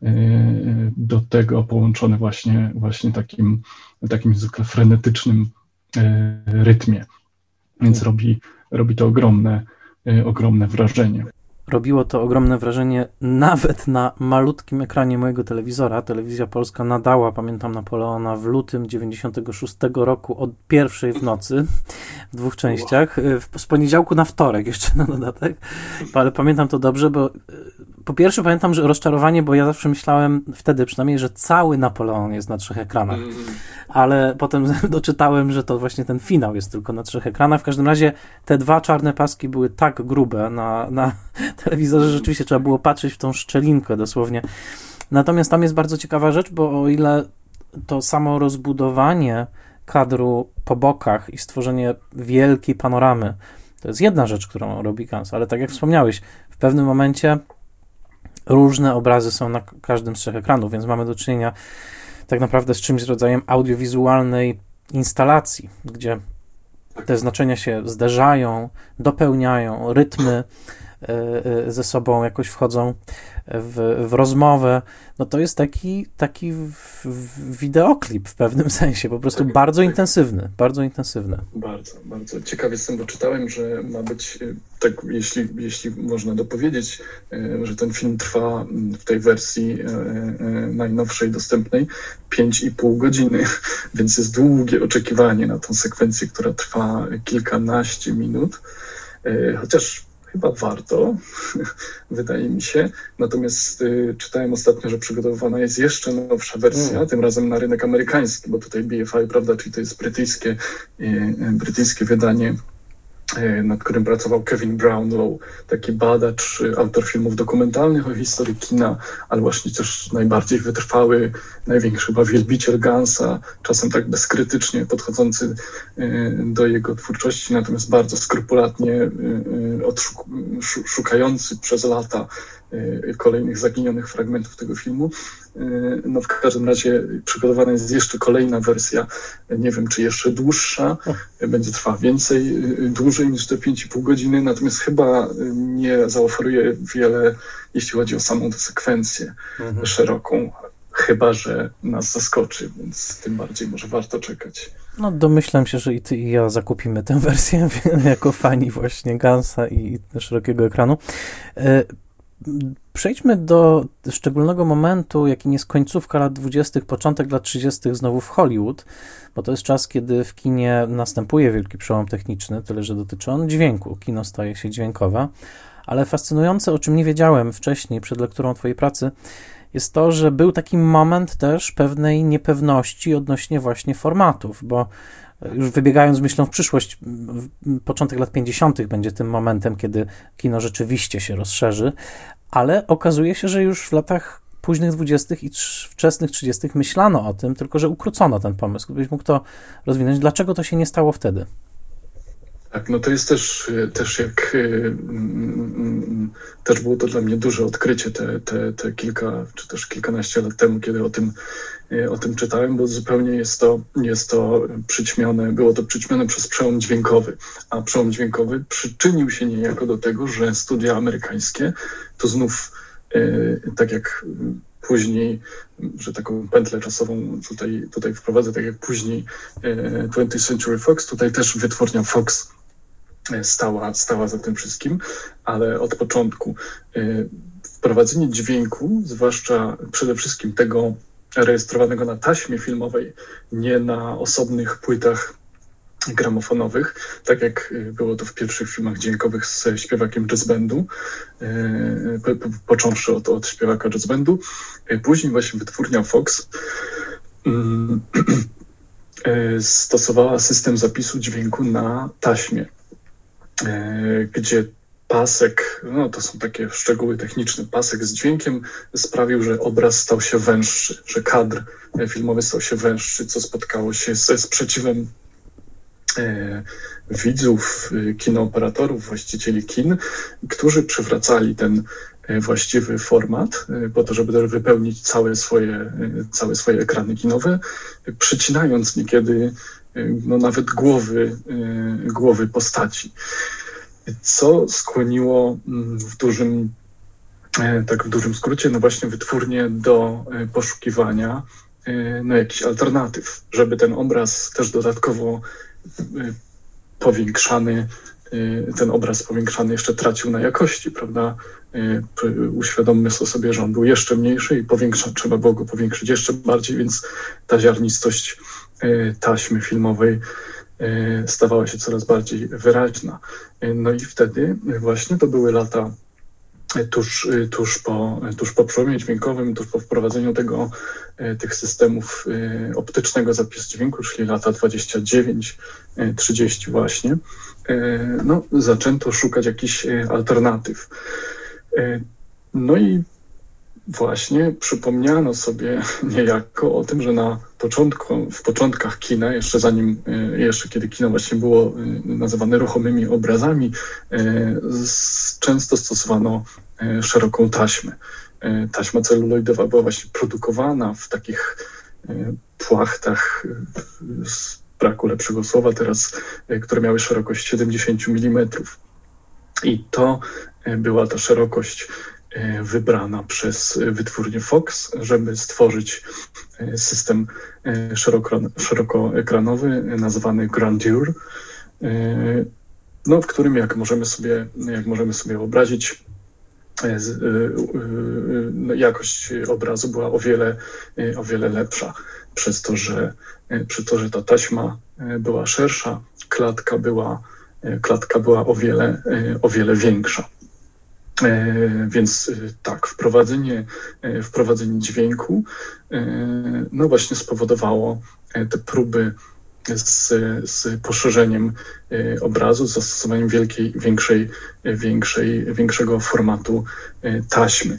do tego połączone właśnie takim niezwykle frenetycznym rytmie, więc robi to ogromne wrażenie. Robiło to ogromne wrażenie nawet na malutkim ekranie mojego telewizora. Telewizja Polska nadała, pamiętam, Napoleona w lutym 96 roku o 1 w nocy, w 2 częściach, z poniedziałku na wtorek jeszcze na dodatek, ale pamiętam to dobrze, bo po pierwsze pamiętam, że rozczarowanie, bo ja zawsze myślałem wtedy przynajmniej, że cały Napoleon jest na 3 ekranach, ale potem doczytałem, że to właśnie ten finał jest tylko na 3 ekranach. W każdym razie te 2 czarne paski były tak grube na telewizorze, że rzeczywiście trzeba było patrzeć w tą szczelinkę dosłownie. Natomiast tam jest bardzo ciekawa rzecz, bo o ile to samo rozbudowanie kadru po bokach i stworzenie wielkiej panoramy, to jest jedna rzecz, którą robi Gans, ale tak jak wspomniałeś, w pewnym momencie różne obrazy są na każdym z 3 ekranów, więc mamy do czynienia tak naprawdę z czymś z rodzajem audiowizualnej instalacji, gdzie te znaczenia się zderzają, dopełniają, rytmy ze sobą jakoś wchodzą w rozmowę. No to jest taki wideoklip w pewnym sensie, po prostu bardzo intensywny. Bardzo, bardzo. Ciekaw jestem, bo czytałem, że ma być, tak jeśli można dopowiedzieć, że ten film trwa w tej wersji najnowszej, dostępnej 5,5 godziny, więc jest długie oczekiwanie na tą sekwencję, która trwa kilkanaście minut, chociaż chyba warto, wydaje mi się. Natomiast czytałem ostatnio, że przygotowywana jest jeszcze nowsza wersja, tym razem na rynek amerykański, bo tutaj BFI, prawda, czyli to jest brytyjskie wydanie, nad którym pracował Kevin Brownlow, taki badacz, autor filmów dokumentalnych o historii kina, ale właśnie też najbardziej wytrwały, największy chyba wielbiciel Gansa, czasem tak bezkrytycznie podchodzący do jego twórczości, natomiast bardzo skrupulatnie szukający przez lata kolejnych zaginionych fragmentów tego filmu. No w każdym razie przygotowana jest jeszcze kolejna wersja, nie wiem czy jeszcze dłuższa, będzie trwała dłużej niż te 5,5 godziny, natomiast chyba nie zaoferuje wiele, jeśli chodzi o samą tę sekwencję szeroką, chyba że nas zaskoczy, więc tym bardziej może warto czekać. No domyślam się, że i ty i ja zakupimy tę wersję jako fani właśnie Gansa i szerokiego ekranu. Przejdźmy do szczególnego momentu, jakim jest końcówka lat 20., początek lat 30. znowu w Hollywood, bo to jest czas, kiedy w kinie następuje wielki przełom techniczny, tyle że dotyczy on dźwięku. Kino staje się dźwiękowe, ale fascynujące, o czym nie wiedziałem wcześniej przed lekturą twojej pracy, jest to, że był taki moment też pewnej niepewności odnośnie właśnie formatów, bo już wybiegając myślą w przyszłość, początek lat 50. będzie tym momentem, kiedy kino rzeczywiście się rozszerzy, ale okazuje się, że już w latach późnych 20. i wczesnych 30. myślano o tym, tylko że ukrócono ten pomysł. Gdybyś mógł to rozwinąć, dlaczego to się nie stało wtedy? Tak, no to jest też też było to dla mnie duże odkrycie te kilka, czy też kilkanaście lat temu, kiedy o tym czytałem, bo zupełnie jest to przyćmione, było to przyćmione przez przełom dźwiękowy, a przełom dźwiękowy przyczynił się niejako do tego, że studia amerykańskie, to znów tak jak później, że taką pętlę czasową tutaj wprowadzę, tak jak później 20th Century Fox, tutaj też wytwórnia Fox stała za tym wszystkim, ale od początku wprowadzenie dźwięku, zwłaszcza przede wszystkim tego rejestrowanego na taśmie filmowej, nie na osobnych płytach gramofonowych, tak jak było to w pierwszych filmach dźwiękowych ze śpiewakiem jazz bandu, począwszy od śpiewaka jazz bandu. Później właśnie wytwórnia Fox stosowała system zapisu dźwięku na taśmie, gdzie pasek, no to są takie szczegóły techniczne, pasek z dźwiękiem sprawił, że obraz stał się węższy, że kadr filmowy stał się węższy, co spotkało się ze sprzeciwem widzów, kinooperatorów, właścicieli kin, którzy przywracali ten właściwy format po to, żeby wypełnić całe swoje ekrany kinowe, przycinając niekiedy no nawet głowy postaci. Co skłoniło w dużym skrócie, no właśnie wytwórnię do poszukiwania jakichś alternatyw, żeby ten obraz też dodatkowo powiększany jeszcze tracił na jakości, prawda? Uświadommy sobie, że on był jeszcze mniejszy i trzeba było go powiększyć jeszcze bardziej, więc ta ziarnistość taśmy filmowej stawała się coraz bardziej wyraźna. No i wtedy właśnie to były lata tuż po przełomie dźwiękowym, tuż po wprowadzeniu tych systemów optycznego zapisu dźwięku, czyli lata 29-30 właśnie, no, zaczęto szukać jakichś alternatyw. No i właśnie przypomniano sobie niejako o tym, że w początkach kina, jeszcze kiedy kino właśnie było nazywane ruchomymi obrazami, często stosowano szeroką taśmę. Taśma celuloidowa była właśnie produkowana w takich płachtach, z braku lepszego słowa teraz, które miały szerokość 70 mm. I to była ta szerokość wybrana przez wytwórnię Fox, żeby stworzyć system szerokoekranowy nazwany Grandeur, no, w którym, jak możemy sobie wyobrazić, jakość obrazu była o wiele lepsza, przez to, że ta taśma była szersza, klatka była o wiele większa. Więc tak, wprowadzenie dźwięku no właśnie spowodowało te próby z poszerzeniem obrazu, z zastosowaniem większego formatu taśmy.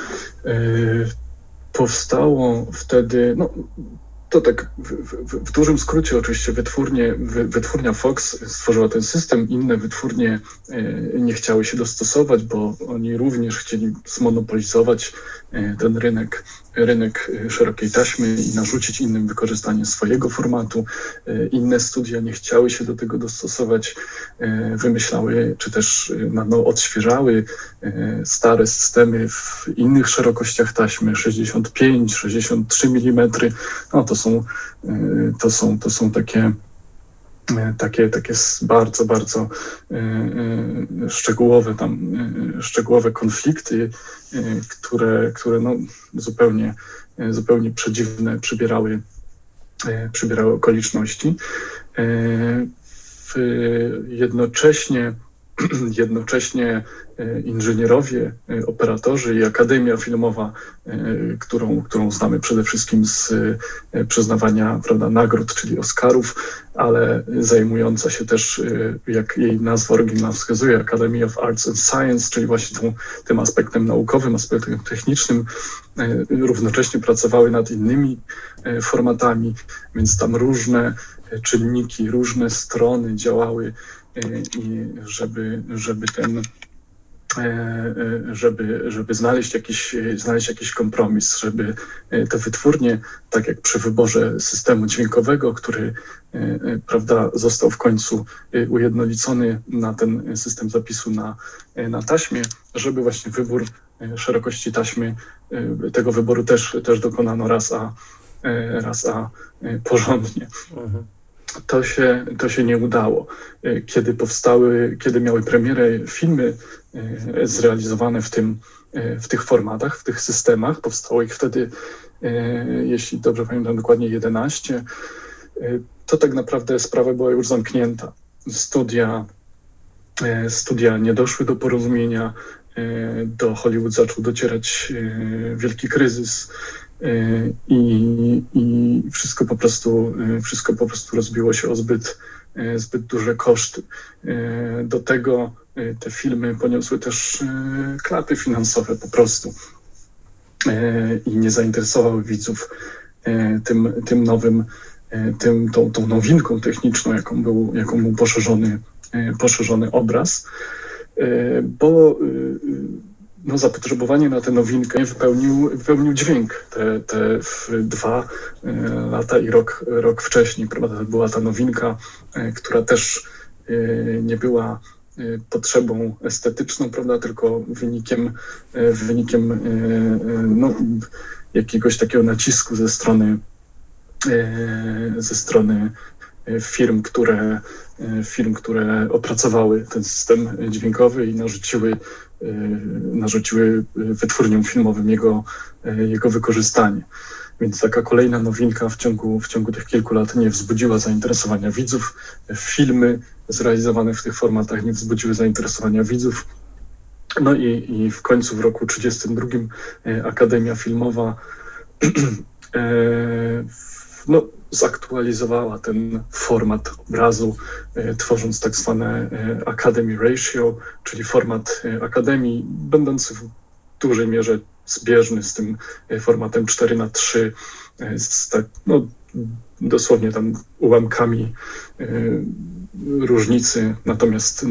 Powstało wtedy, no to tak w dużym skrócie oczywiście wytwórnia Fox stworzyła ten system, inne wytwórnie nie chciały się dostosować, bo oni również chcieli zmonopolizować ten rynek szerokiej taśmy i narzucić innym wykorzystanie swojego formatu. Inne studia nie chciały się do tego dostosować, wymyślały czy też odświeżały stare systemy w innych szerokościach taśmy, 65, 63 mm. No to są takie takie bardzo, bardzo szczegółowe konflikty, które no, zupełnie przedziwne przybierały okoliczności. Jednocześnie inżynierowie, operatorzy i Akademia Filmowa, którą znamy przede wszystkim z przyznawania, prawda, nagród, czyli Oscarów, ale zajmująca się też, jak jej nazwa oryginalna wskazuje, Academy of Arts and Science, czyli właśnie tym aspektem naukowym, aspektem technicznym, równocześnie pracowały nad innymi formatami, więc tam różne czynniki, różne strony działały, i żeby znaleźć jakiś kompromis, żeby te wytwórnie, tak jak przy wyborze systemu dźwiękowego, który, prawda, został w końcu ujednolicony na ten system zapisu na taśmie, żeby właśnie wybór szerokości taśmy, tego wyboru też dokonano raz a porządnie. To się nie udało. Kiedy miały premierę filmy zrealizowane w tych formatach, w tych systemach, powstało ich wtedy, jeśli dobrze pamiętam, dokładnie 11, to tak naprawdę sprawa była już zamknięta. Studia nie doszły do porozumienia, do Hollywood zaczął docierać wielki kryzys, i wszystko po prostu rozbiło się o zbyt duże koszty. Do tego te filmy poniosły też klapy finansowe po prostu i nie zainteresowały widzów tym nowym, tą nowinką techniczną, jaką był poszerzony obraz, bo no, zapotrzebowanie na tę nowinkę wypełnił dźwięk te 2 lata i rok wcześniej, prawda? To była ta nowinka, która też nie była potrzebą estetyczną, prawda, tylko wynikiem no, jakiegoś takiego nacisku ze strony firm, które opracowały ten system dźwiękowy i narzuciły wytwórniom filmowym jego wykorzystanie. Więc taka kolejna nowinka w ciągu tych kilku lat nie wzbudziła zainteresowania widzów. Filmy zrealizowane w tych formatach nie wzbudziły zainteresowania widzów. No i w końcu w roku 1932 Akademia Filmowa no, zaktualizowała ten format obrazu, tworząc tak zwane Academy Ratio, czyli format Akademii, będący w dużej mierze zbieżny z tym formatem 4:3, no, dosłownie tam ułamkami różnicy, natomiast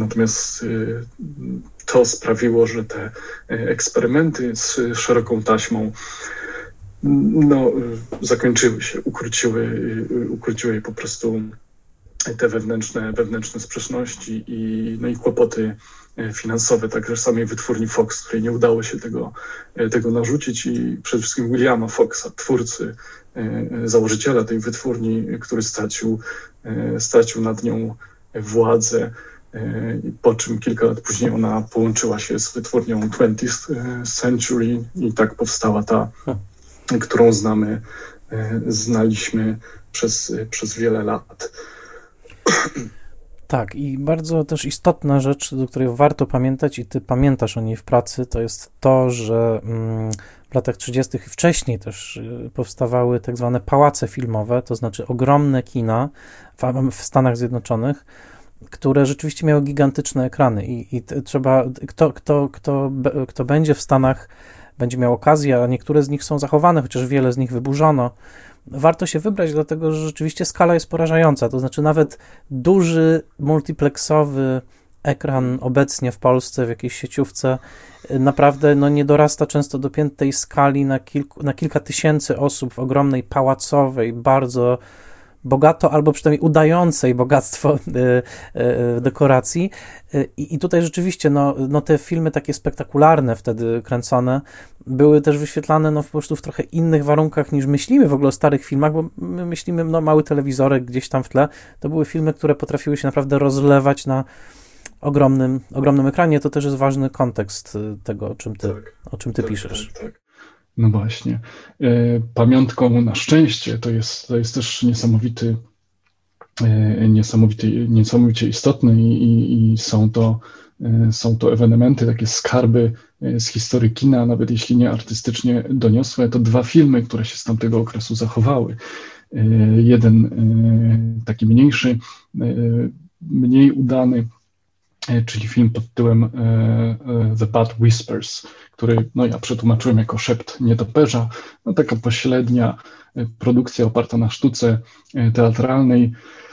to sprawiło, że te eksperymenty z szeroką taśmą no, zakończyły się, ukróciły po prostu te wewnętrzne sprzeczności i kłopoty finansowe, także samej wytwórni Fox, której nie udało się tego narzucić, i przede wszystkim Williama Foxa, twórcy, założyciela tej wytwórni, który stracił nad nią władzę, po czym kilka lat później ona połączyła się z wytwórnią 20th Century i tak powstała ta, którą znaliśmy przez wiele lat. Tak, i bardzo też istotna rzecz, do której warto pamiętać, i ty pamiętasz o niej w pracy, to jest to, że w latach 30. i wcześniej też powstawały tak zwane pałace filmowe, to znaczy ogromne kina w Stanach Zjednoczonych, które rzeczywiście miały gigantyczne ekrany i trzeba, kto będzie w Stanach, będzie miał okazję, a niektóre z nich są zachowane, chociaż wiele z nich wyburzono. Warto się wybrać, dlatego że rzeczywiście skala jest porażająca, to znaczy nawet duży multiplexowy ekran obecnie w Polsce, w jakiejś sieciówce, naprawdę no, nie dorasta często do piętej skali na kilka tysięcy osób w ogromnej pałacowej, bardzo bogato, albo przynajmniej udającej bogactwo dekoracji. I tutaj rzeczywiście no te filmy takie spektakularne wtedy kręcone były też wyświetlane po prostu w trochę innych warunkach niż myślimy w ogóle o starych filmach, bo my myślimy, mały telewizorek gdzieś tam w tle. To były filmy, które potrafiły się naprawdę rozlewać na ogromnym ekranie. To też jest ważny kontekst tego, o czym ty piszesz. Tak. No właśnie. Pamiątką na szczęście to jest też niesamowicie istotne i są to ewenementy, takie skarby z historii kina, nawet jeśli nie artystycznie doniosłe. To 2 filmy, które się z tamtego okresu zachowały. Jeden taki mniejszy, mniej udany, czyli film pod tytułem The Bad Whispers, który ja przetłumaczyłem jako Szept nietoperza. Taka pośrednia produkcja oparta na sztuce teatralnej,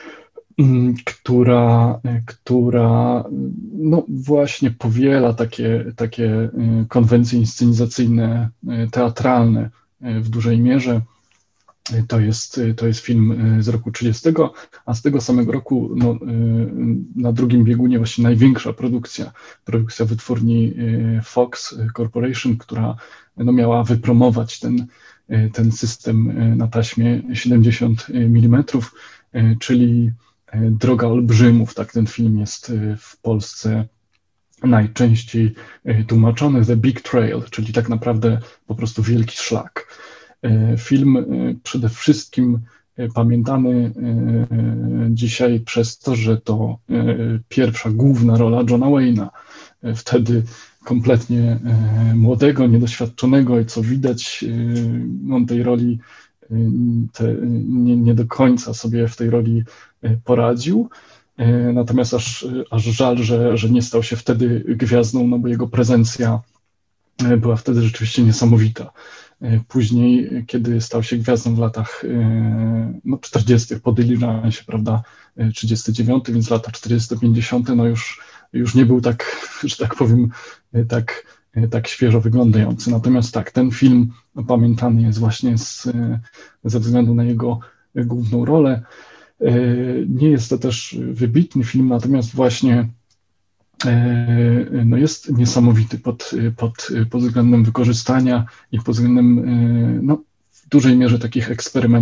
która właśnie powiela takie konwencje inscenizacyjne, teatralne w dużej mierze. To jest film z roku 30, a z tego samego roku na drugim biegunie właśnie największa produkcja wytwórni Fox Corporation, która miała wypromować ten system na taśmie 70 mm, czyli Droga Olbrzymów, tak ten film jest w Polsce najczęściej tłumaczony, The Big Trail, czyli tak naprawdę po prostu wielki szlak. Film przede wszystkim pamiętany dzisiaj przez to, że to pierwsza główna rola Johna Wayne'a, wtedy kompletnie młodego, niedoświadczonego i co widać, on tej roli nie do końca sobie w tej roli poradził. Natomiast aż żal, że nie stał się wtedy gwiazdą, bo jego prezencja była wtedy rzeczywiście niesamowita. Później, kiedy stał się gwiazdą w latach 40. po Diligence'ie, prawda, 39, więc lata 40-50, już nie był tak, że tak powiem, tak świeżo wyglądający. Natomiast tak, ten film pamiętany jest właśnie ze względu na jego główną rolę. Nie jest to też wybitny film, natomiast właśnie jest niesamowity pod względem wykorzystania i pod względem w dużej mierze takich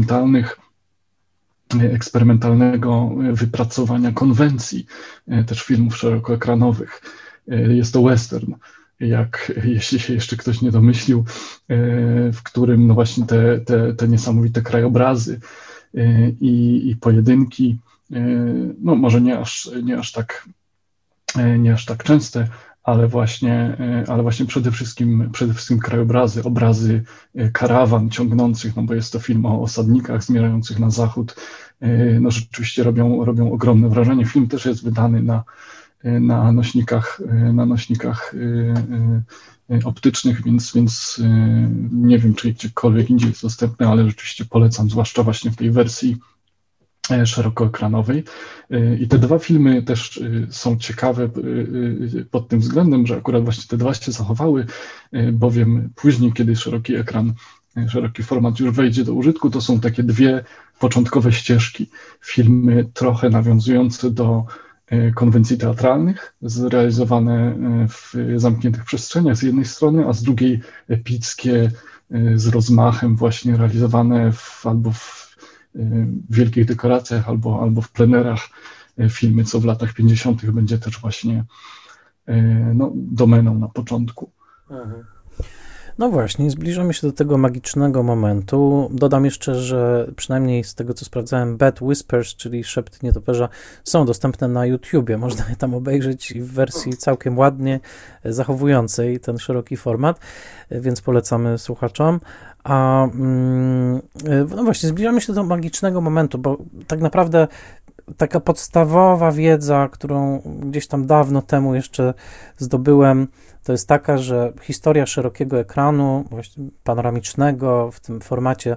eksperymentalnego wypracowania konwencji też filmów szerokoekranowych. Jest to western, jeśli się jeszcze ktoś nie domyślił, w którym właśnie te niesamowite krajobrazy i pojedynki, może nie aż tak częste, ale właśnie przede wszystkim krajobrazy, obrazy karawan ciągnących, bo jest to film o osadnikach zmierzających na zachód, rzeczywiście robią ogromne wrażenie. Film też jest wydany na nośnikach optycznych, więc nie wiem, czy gdziekolwiek indziej jest dostępny, ale rzeczywiście polecam, zwłaszcza właśnie w tej wersji szerokoekranowej. I te 2 filmy też są ciekawe pod tym względem, że akurat właśnie te 2 się zachowały, bowiem później, kiedy szeroki format już wejdzie do użytku, to są takie 2 początkowe ścieżki. Filmy trochę nawiązujące do konwencji teatralnych, zrealizowane w zamkniętych przestrzeniach z jednej strony, a z drugiej epickie, z rozmachem, właśnie realizowane albo w wielkich dekoracjach, albo w plenerach. Filmy, co w latach 50. będzie też właśnie domeną na początku. No właśnie, zbliżamy się do tego magicznego momentu. Dodam jeszcze, że przynajmniej z tego, co sprawdzałem, Bad Whispers, czyli Szept nietoperza, są dostępne na YouTubie. Można je tam obejrzeć w wersji całkiem ładnie zachowującej ten szeroki format, więc polecamy słuchaczom. No właśnie, zbliżamy się do tego magicznego momentu, bo tak naprawdę taka podstawowa wiedza, którą gdzieś tam dawno temu jeszcze zdobyłem, to jest taka, że historia szerokiego ekranu, właśnie panoramicznego, w tym formacie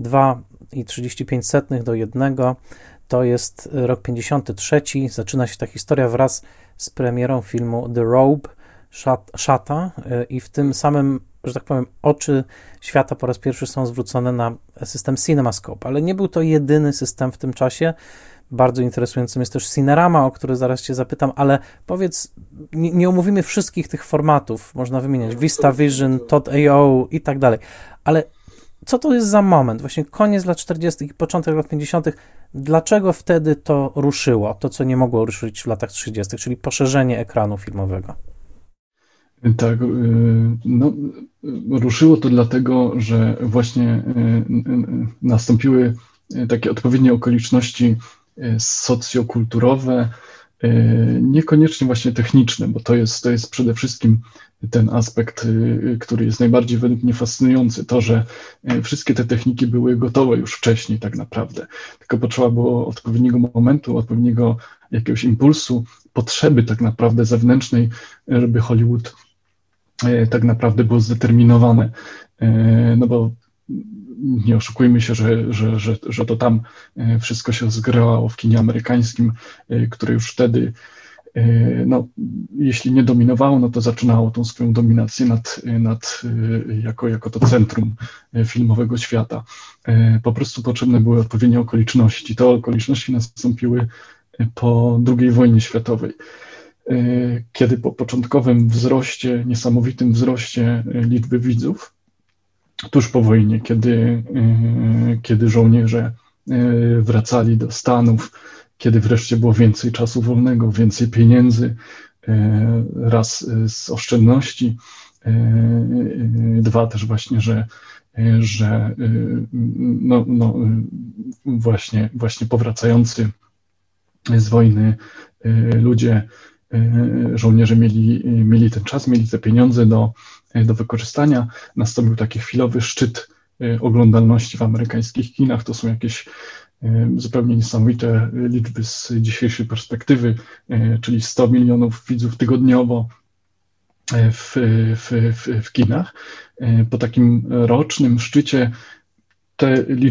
2,35 to jest rok 53. Zaczyna się ta historia wraz z premierą filmu The Robe, Szata, i w tym samym że tak powiem, oczy świata po raz pierwszy są zwrócone na system CinemaScope, ale nie był to jedyny system w tym czasie. Bardzo interesującym jest też Cinerama, o który zaraz cię zapytam, ale powiedz, nie omówimy wszystkich tych formatów, można wymieniać VistaVision, Todd.io i tak dalej, ale co to jest za moment? Właśnie koniec lat 40. i początek lat 50. Dlaczego wtedy to ruszyło? To, co nie mogło ruszyć w latach 30., czyli poszerzenie ekranu filmowego. Tak, no, ruszyło to dlatego, że właśnie nastąpiły takie odpowiednie okoliczności socjokulturowe, niekoniecznie właśnie techniczne, bo to jest przede wszystkim ten aspekt, który jest najbardziej według mnie fascynujący, to, że wszystkie te techniki były gotowe już wcześniej tak naprawdę, tylko potrzeba było odpowiedniego momentu, odpowiedniego jakiegoś impulsu, potrzeby tak naprawdę zewnętrznej, żeby Hollywood tak naprawdę było zdeterminowane, no bo nie oszukujmy się, że to tam wszystko się zgrało w kinie amerykańskim, które już wtedy, no, jeśli nie dominowało, no to zaczynało tą swoją dominację jako to centrum filmowego świata. Po prostu potrzebne były odpowiednie okoliczności. Te okoliczności nastąpiły po II wojnie światowej, kiedy po początkowym wzroście, niesamowitym wzroście liczby widzów, tuż po wojnie, kiedy żołnierze wracali do Stanów, kiedy wreszcie było więcej czasu wolnego, więcej pieniędzy, raz z oszczędności, dwa też właśnie, że właśnie powracający z wojny ludzie, żołnierze mieli ten czas, mieli te pieniądze do wykorzystania. Nastąpił taki chwilowy szczyt oglądalności w amerykańskich kinach. To są jakieś zupełnie niesamowite liczby z dzisiejszej perspektywy, czyli 100 milionów widzów tygodniowo w kinach. Po takim rocznym szczycie ta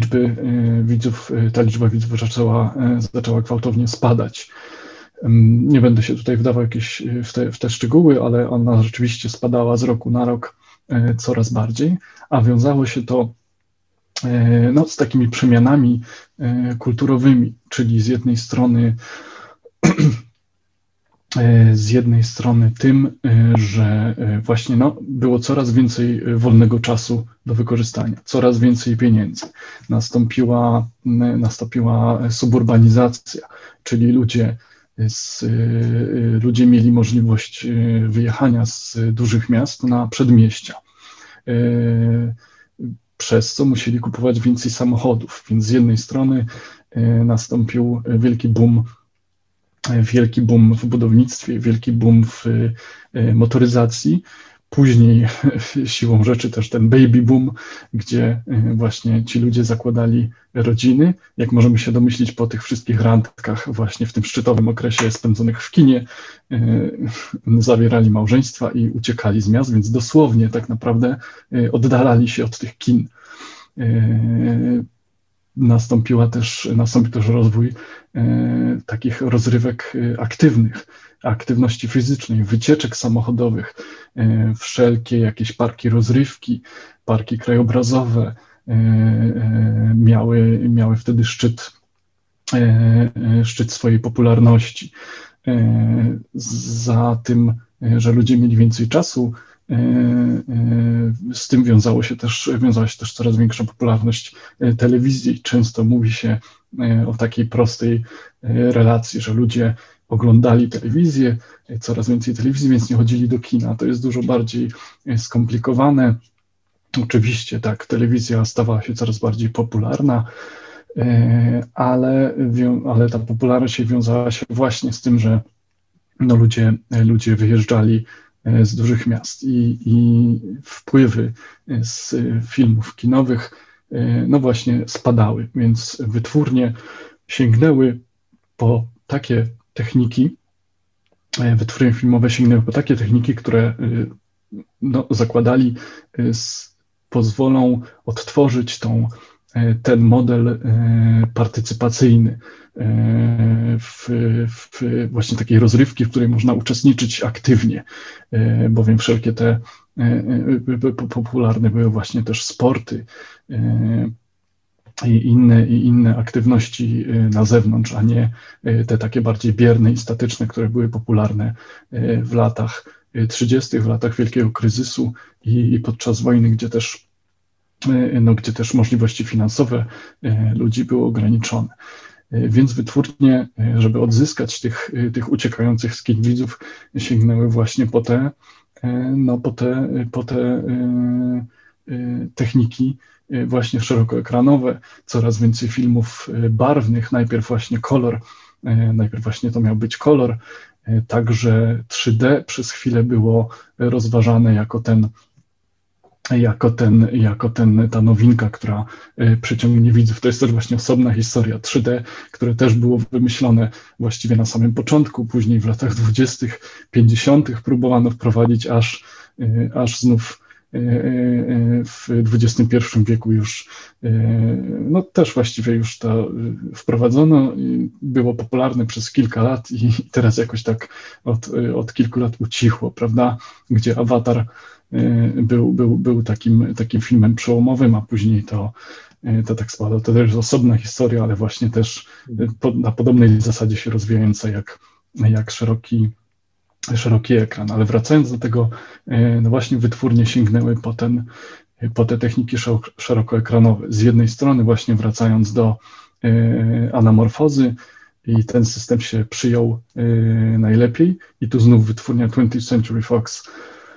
liczba widzów zaczęła gwałtownie spadać. Nie będę się tutaj wdawał w te szczegóły, ale ona rzeczywiście spadała z roku na rok coraz bardziej, a wiązało się to z takimi przemianami kulturowymi, czyli z jednej strony tym, że właśnie było coraz więcej wolnego czasu do wykorzystania, coraz więcej pieniędzy. Nastąpiła suburbanizacja, czyli ludzie mieli możliwość wyjechania z dużych miast na przedmieścia, przez co musieli kupować więcej samochodów, więc z jednej strony nastąpił wielki boom w budownictwie, wielki boom w motoryzacji, później siłą rzeczy też ten baby boom, gdzie właśnie ci ludzie zakładali rodziny, jak możemy się domyślić po tych wszystkich randkach właśnie w tym szczytowym okresie spędzonych w kinie, zawierali małżeństwa i uciekali z miast, więc dosłownie tak naprawdę oddalali się od tych kin. Nastąpił też rozwój takich rozrywek aktywnych, aktywności fizycznej, wycieczek samochodowych, wszelkie jakieś parki rozrywki, parki krajobrazowe miały wtedy szczyt swojej popularności. Za tym, że ludzie mieli więcej czasu, z tym wiązała się też coraz większa popularność telewizji. Często mówi się o takiej prostej relacji, że ludzie oglądali telewizję, coraz więcej telewizji, więc nie chodzili do kina. To jest dużo bardziej skomplikowane. Oczywiście tak, telewizja stawała się coraz bardziej popularna, ale ta popularność wiązała się właśnie z tym, że ludzie wyjeżdżali z dużych miast i wpływy z filmów kinowych właśnie spadały, więc wytwórnie sięgnęły po takie techniki, wytwórnie filmowe sięgnęły po takie techniki, które zakładali, pozwolą odtworzyć ten model partycypacyjny w właśnie takiej rozrywki, w której można uczestniczyć aktywnie, bowiem wszelkie te popularne były właśnie też sporty i inne aktywności na zewnątrz, a nie te takie bardziej bierne i statyczne, które były popularne w latach 30., w latach wielkiego kryzysu i podczas wojny, gdzie też możliwości finansowe ludzi były ograniczone. Więc wytwórnie, żeby odzyskać tych uciekających z kin widzów, sięgnęły właśnie po te techniki właśnie szerokoekranowe, coraz więcej filmów barwnych, najpierw właśnie to miał być kolor, także 3D przez chwilę było rozważane jako ta nowinka, która przyciągnie widzów. To jest też właśnie osobna historia 3D, które też było wymyślone właściwie na samym początku, później w latach 20., 50. próbowano wprowadzić, aż znów w XXI wieku już, no też właściwie już to wprowadzono, było popularne przez kilka lat i teraz jakoś tak od kilku lat ucichło, prawda, gdzie Avatar był takim filmem przełomowym, a później to tak spadło. To też jest osobna historia, ale właśnie też na podobnej zasadzie się rozwijająca jak szeroki ekran. Ale wracając do tego, no właśnie wytwórnie sięgnęły po te techniki szerokoekranowe. Z jednej strony właśnie wracając do anamorfozy, i ten system się przyjął najlepiej i tu znów wytwórnia 20th Century Fox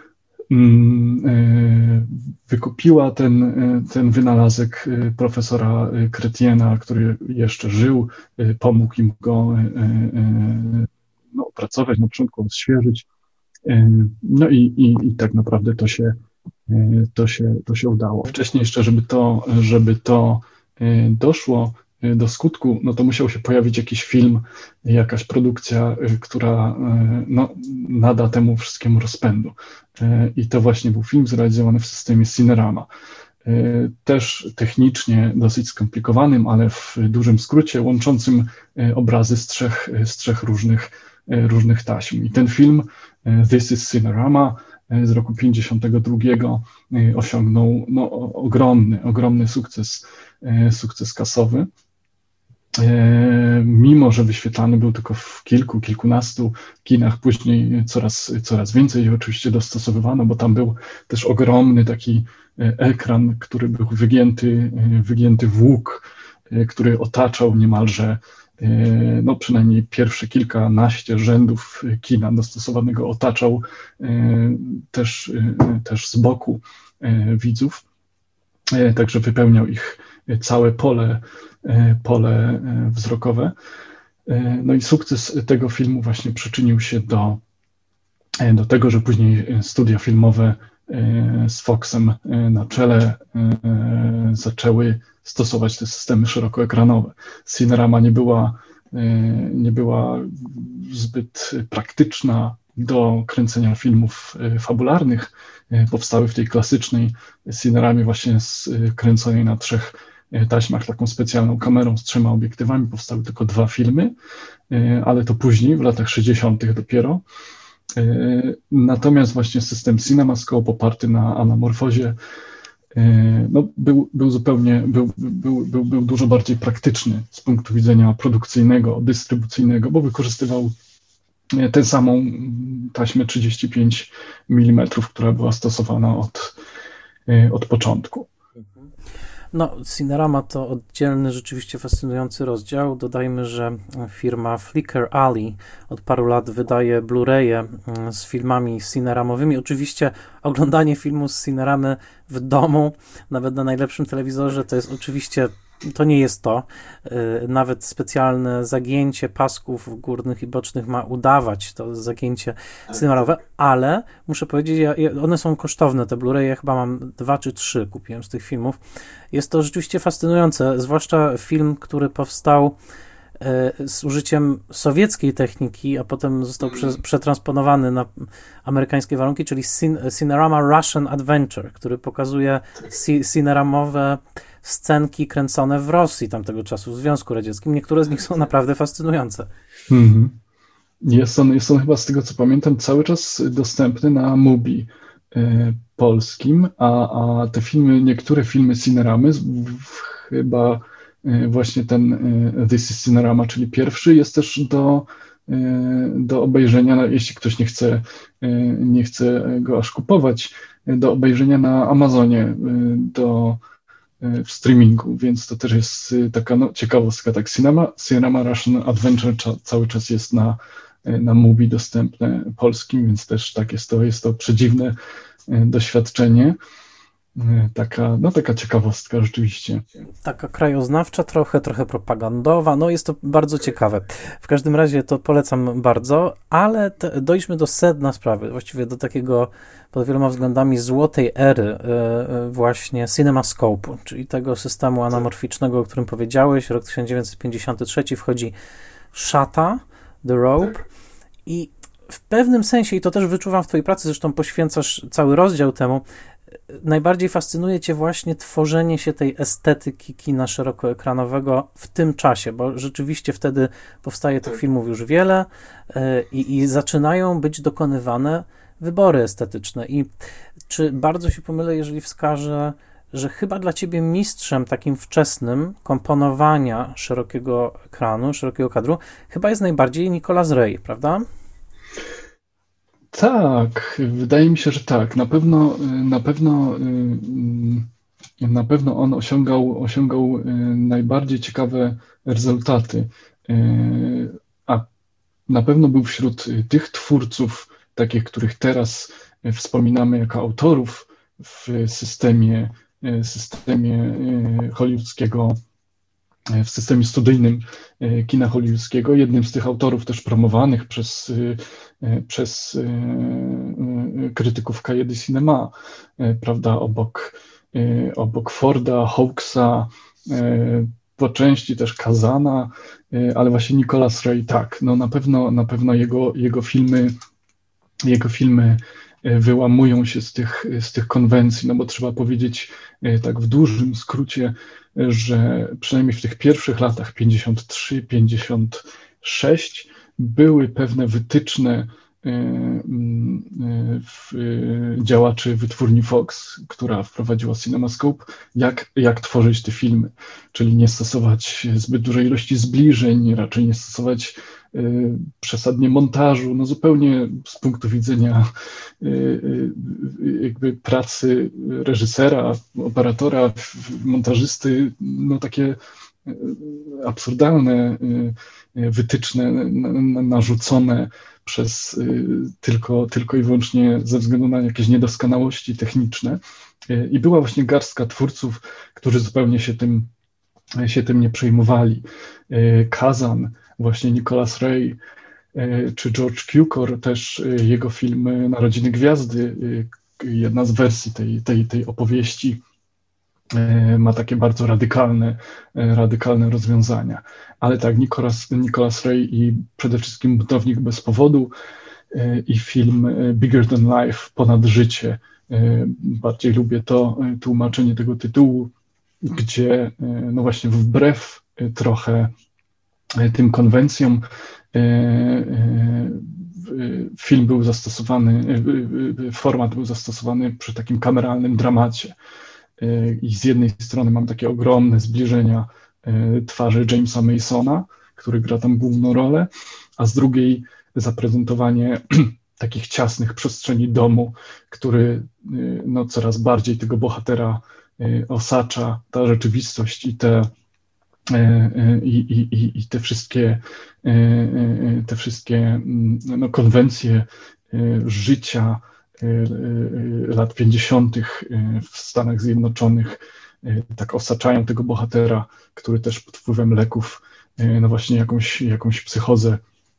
wykupiła ten wynalazek profesora Chrétiena, który jeszcze żył, pomógł im go opracować, na początku odświeżyć. No i tak naprawdę to się udało. Wcześniej jeszcze, żeby to doszło do skutku, no to musiał się pojawić jakiś film, jakaś produkcja, która nada temu wszystkiemu rozpędu. I to właśnie był film zrealizowany w systemie Cinerama. Też technicznie dosyć skomplikowanym, ale w dużym skrócie łączącym obrazy z trzech różnych taśm. I ten film This is Cinerama z roku 1952 osiągnął ogromny sukces kasowy. Mimo że wyświetlany był tylko w kilkunastu kinach, później coraz więcej oczywiście dostosowywano, bo tam był też ogromny taki ekran, który był wygięty w łuk, który otaczał niemalże, no przynajmniej pierwsze kilkanaście rzędów kina dostosowanego otaczał też z boku widzów, także wypełniał ich całe pole wzrokowe. No i sukces tego filmu właśnie przyczynił się do tego, że później studia filmowe z Foxem na czele zaczęły stosować te systemy szerokoekranowe. Cinerama nie była zbyt praktyczna do kręcenia filmów fabularnych. Powstały w tej klasycznej Cineramie właśnie kręconej na 3 taśmach, taką specjalną kamerą z 3 obiektywami. Powstały tylko 2 filmy, ale to później, w latach 60. dopiero. Natomiast właśnie system CinemaScope oparty na anamorfozie no, był dużo bardziej praktyczny z punktu widzenia produkcyjnego, dystrybucyjnego, bo wykorzystywał tę samą taśmę 35 mm, która była stosowana od początku. No, Cinerama to oddzielny, rzeczywiście fascynujący rozdział. Dodajmy, że firma Flicker Alley od paru lat wydaje Blu-raye z filmami cineramowymi. Oczywiście oglądanie filmu z Cineramy w domu, nawet na najlepszym telewizorze, to jest oczywiście, to nie jest to. Nawet specjalne zagięcie pasków górnych i bocznych ma udawać to zagięcie cinemarowe, ale muszę powiedzieć, one są kosztowne, te Blu-raye, ja chyba mam 2 czy 3 kupiłem z tych filmów. Jest to rzeczywiście fascynujące, zwłaszcza film, który powstał z użyciem sowieckiej techniki, a potem został przetransponowany na amerykańskie warunki, czyli Cinerama Russian Adventure, który pokazuje cineramowe scenki kręcone w Rosji tamtego czasu, w Związku Radzieckim. Niektóre z nich są naprawdę fascynujące. Jest on chyba, z tego co pamiętam, cały czas dostępny na Mubi. polskim, a te filmy, niektóre filmy Cineramy, chyba właśnie ten This is Cinerama, czyli pierwszy, jest też do obejrzenia, jeśli ktoś nie chce go aż kupować, do obejrzenia na Amazonie, w streamingu, więc to też jest taka ciekawostka. Tak, Cinerama Russian Adventure cały czas jest na Mubi dostępne polskim, więc też tak jest to przedziwne doświadczenie. Taka ciekawostka rzeczywiście. Taka krajoznawcza, trochę propagandowa, jest to bardzo ciekawe. W każdym razie to polecam bardzo, ale dojdźmy do sedna sprawy, właściwie do takiego pod wieloma względami złotej ery właśnie CinemaScope'u, czyli tego systemu anamorficznego, o którym powiedziałeś. Rok 1953 wchodzi Szata, The Rope i w pewnym sensie, i to też wyczuwam w twojej pracy, zresztą poświęcasz cały rozdział temu, najbardziej fascynuje cię właśnie tworzenie się tej estetyki kina szerokoekranowego w tym czasie, bo rzeczywiście wtedy powstaje tych filmów już wiele i zaczynają być dokonywane wybory estetyczne. I czy bardzo się pomylę, jeżeli wskażę, że chyba dla ciebie mistrzem takim wczesnym komponowania szerokiego ekranu, szerokiego kadru, chyba jest najbardziej Nicolas Ray, prawda? Tak, wydaje mi się, że tak. Na pewno on osiągał najbardziej ciekawe rezultaty. A na pewno był wśród tych twórców, takich, których teraz wspominamy jako autorów w systemie hollywoodzkiego, w systemie studyjnym kina hollywoodzkiego. Jednym z tych autorów też promowanych przez krytyków Cahiers du Cinéma, prawda, obok Forda, Hawkesa, po części też Kazana, ale właśnie Nicolas Ray, tak, na pewno jego filmy wyłamują się z tych konwencji, bo trzeba powiedzieć tak w dużym skrócie, że przynajmniej w tych pierwszych latach 53-56 były pewne wytyczne działaczy wytwórni Fox, która wprowadziła CinemaScope, jak tworzyć te filmy, czyli nie stosować zbyt dużej ilości zbliżeń, raczej nie stosować przesadnie montażu, zupełnie z punktu widzenia jakby pracy reżysera, operatora, montażysty, takie absurdalne wytyczne narzucone tylko i wyłącznie ze względu na jakieś niedoskonałości techniczne. I była właśnie garstka twórców, którzy zupełnie się tym nie przejmowali. Kazan, właśnie Nicolas Ray, czy George Cukor, też jego film Narodziny Gwiazdy, jedna z wersji tej opowieści ma takie bardzo radykalne rozwiązania. Ale tak, Nicolas Ray i przede wszystkim Buntownik bez powodu i film Bigger Than Life, Ponad życie. Bardziej lubię to tłumaczenie tego tytułu, gdzie właśnie wbrew trochę tym konwencjom film był zastosowany, format był zastosowany przy takim kameralnym dramacie. I z jednej strony mam takie ogromne zbliżenia twarzy Jamesa Masona, który gra tam główną rolę, a z drugiej zaprezentowanie takich ciasnych przestrzeni domu, który coraz bardziej tego bohatera osacza, ta rzeczywistość i te wszystkie konwencje życia lat 50. w Stanach Zjednoczonych tak osaczają tego bohatera, który też pod wpływem leków właśnie jakąś psychozę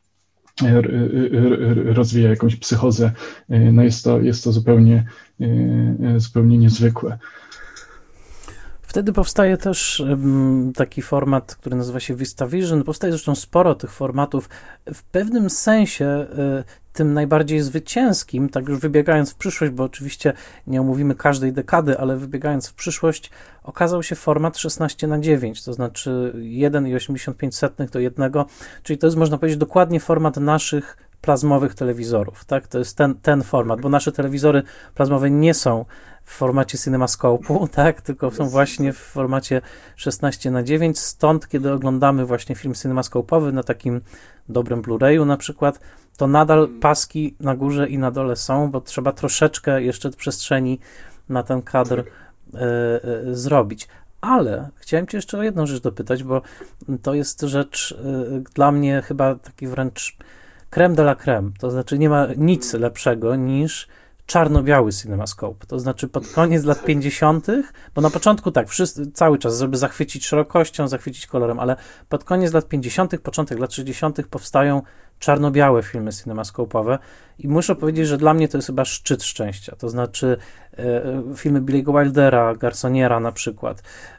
rozwija, jakąś psychozę. Jest to zupełnie niezwykłe. Wtedy powstaje też taki format, który nazywa się VistaVision. Powstaje zresztą sporo tych formatów. W pewnym sensie tym najbardziej zwycięskim, tak już wybiegając w przyszłość, bo oczywiście nie omówimy każdej dekady, ale wybiegając w przyszłość, okazał się format 16:9, to znaczy 1,85 do 1, czyli to jest, można powiedzieć, dokładnie format naszych plazmowych telewizorów, tak? To jest ten format, bo nasze telewizory plazmowe nie są w formacie CinemaScope'u, tak? Tylko są właśnie w formacie 16:9, stąd kiedy oglądamy właśnie film CinemaScope'owy na takim dobrym Blu-rayu na przykład, to nadal paski na górze i na dole są, bo trzeba troszeczkę jeszcze przestrzeni na ten kadr zrobić. Ale chciałem cię jeszcze o jedną rzecz dopytać, bo to jest rzecz dla mnie chyba taki wręcz crème de la crème. To znaczy nie ma nic lepszego niż czarno-biały CinemaScope. To znaczy pod koniec lat 50., bo na początku tak, wszyscy, cały czas, żeby zachwycić szerokością, zachwycić kolorem, ale pod koniec lat 50., początek lat 60. powstają czarno-białe filmy CinemaScope'owe i muszę powiedzieć, że dla mnie to jest chyba szczyt szczęścia. To znaczy filmy Billy'ego Wildera, Garçoniera na przykład,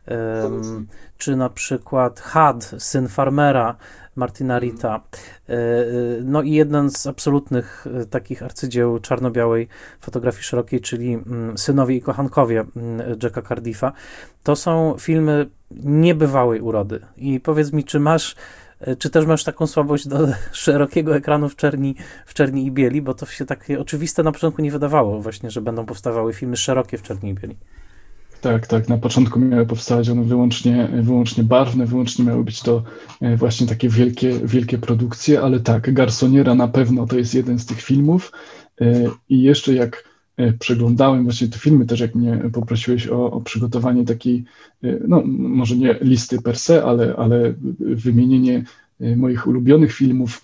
czy na przykład Had, syn farmera, Martina Rita. No i jeden z absolutnych takich arcydzieł czarno-białej fotografii szerokiej, czyli Synowie i kochankowie Jacka Cardiffa. To są filmy niebywałej urody. I powiedz mi, czy też masz taką słabość do szerokiego ekranu w czerni i bieli, bo to się takie oczywiste na początku nie wydawało właśnie, że będą powstawały filmy szerokie w czerni i bieli. Tak. Na początku miały powstawać one wyłącznie barwne, wyłącznie miały być to właśnie takie wielkie produkcje, ale tak, Garçoniera na pewno to jest jeden z tych filmów i jeszcze jak przeglądałem właśnie te filmy, też jak mnie poprosiłeś o przygotowanie takiej, no może nie listy per se, ale wymienienie moich ulubionych filmów,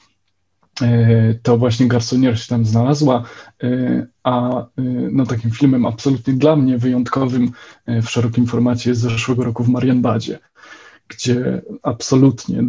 to właśnie Garçoniera się tam znalazła, a no, takim filmem absolutnie dla mnie wyjątkowym w szerokim formacie jest z zeszłego roku w Marienbadzie, gdzie absolutnie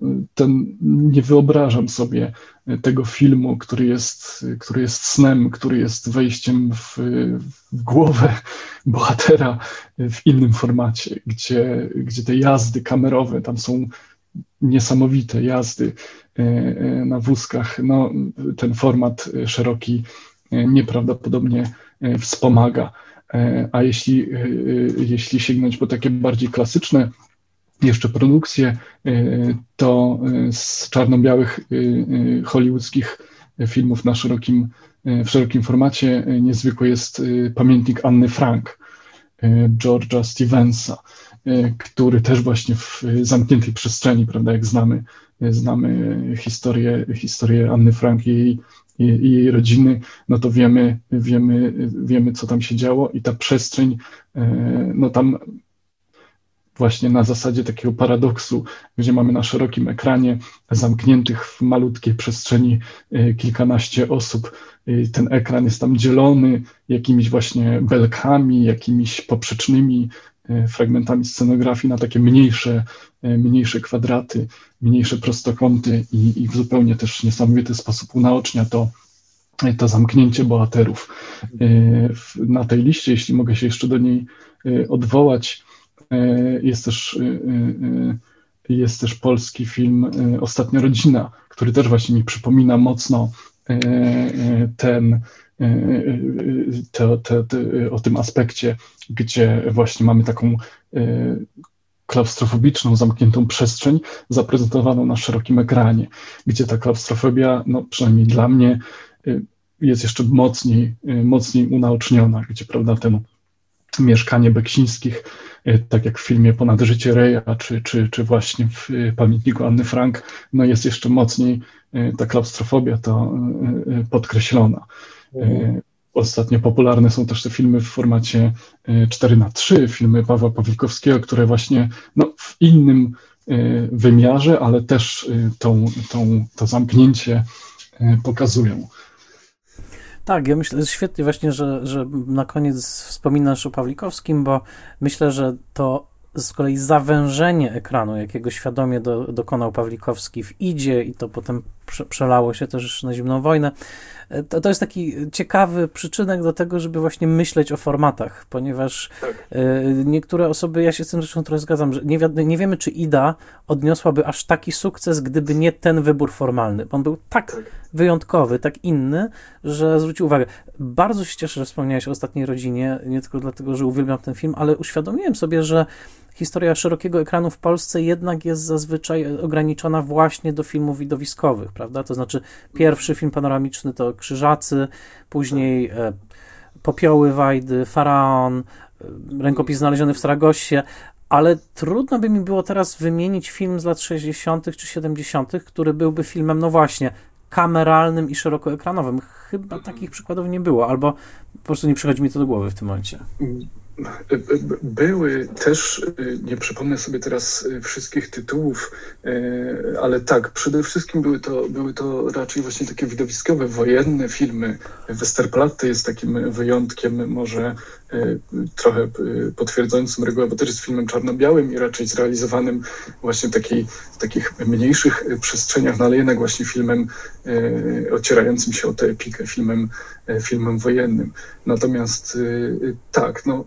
nie wyobrażam sobie tego filmu, który jest snem, który jest wejściem w głowę bohatera w innym formacie, gdzie te jazdy kamerowe, tam są niesamowite jazdy na wózkach. No, ten format szeroki nieprawdopodobnie wspomaga. A jeśli sięgnąć po takie bardziej klasyczne jeszcze produkcje, to z czarno-białych hollywoodzkich filmów w szerokim formacie niezwykły jest Pamiętnik Anny Frank George'a Stevensa, który też właśnie w zamkniętej przestrzeni, prawda, jak znamy historię Anny Frank i jej rodziny, no to wiemy, co tam się działo i ta przestrzeń, no tam właśnie na zasadzie takiego paradoksu, gdzie mamy na szerokim ekranie zamkniętych w malutkiej przestrzeni kilkanaście osób. Ten ekran jest tam dzielony jakimiś właśnie belkami, jakimiś poprzecznymi fragmentami scenografii na takie mniejsze kwadraty, mniejsze prostokąty i w zupełnie też niesamowity sposób unaocznia to zamknięcie bohaterów. Na tej liście, jeśli mogę się jeszcze do niej odwołać, jest też polski film Ostatnia rodzina, który też właśnie mi przypomina mocno o tym aspekcie, gdzie właśnie mamy taką klaustrofobiczną, zamkniętą przestrzeń zaprezentowaną na szerokim ekranie, gdzie ta klaustrofobia, no przynajmniej dla mnie, jest jeszcze mocniej unaoczniona, gdzie, prawda, mieszkanie Beksińskich, tak jak w filmie Ponad życie Reja, czy właśnie w Pamiętniku Anny Frank, no jest jeszcze mocniej ta klaustrofobia podkreślona. Ostatnio popularne są też te filmy w formacie 4:3, filmy Pawła Pawlikowskiego, które właśnie no, w innym wymiarze, ale też to zamknięcie pokazują. Tak, ja myślę, że świetnie właśnie, że na koniec wspominasz o Pawlikowskim, bo myślę, że to z kolei zawężenie ekranu, jakiego świadomie dokonał Pawlikowski w Idzie i to potem przelało się też na Zimną wojnę, to jest taki ciekawy przyczynek do tego, żeby właśnie myśleć o formatach, ponieważ niektóre osoby, ja się z tym zresztą trochę zgadzam, że nie wiemy, czy Ida odniosłaby aż taki sukces, gdyby nie ten wybór formalny. On był tak wyjątkowy, tak inny, że zwrócił uwagę. Bardzo się cieszę, że wspomniałeś o Ostatniej rodzinie, nie tylko dlatego, że uwielbiam ten film, ale uświadomiłem sobie, że historia szerokiego ekranu w Polsce jednak jest zazwyczaj ograniczona właśnie do filmów widowiskowych, prawda? To znaczy pierwszy film panoramiczny to Krzyżacy, później Popioły Wajdy, Faraon, Rękopis znaleziony w Saragossie, ale trudno by mi było teraz wymienić film z lat 60. czy 70., który byłby filmem, no właśnie, kameralnym i szerokoekranowym. Chyba takich przykładów nie było, albo po prostu nie przychodzi mi to do głowy w tym momencie. Były też, nie przypomnę sobie teraz wszystkich tytułów, ale tak, przede wszystkim były to raczej właśnie takie widowiskowe, wojenne filmy. Westerplatte jest takim wyjątkiem, może trochę potwierdzającym regułę, bo też jest filmem czarno-białym i raczej zrealizowanym właśnie w takich mniejszych przestrzeniach, no ale jednak właśnie filmem ocierającym się o tę epikę, filmem wojennym. Natomiast tak, no,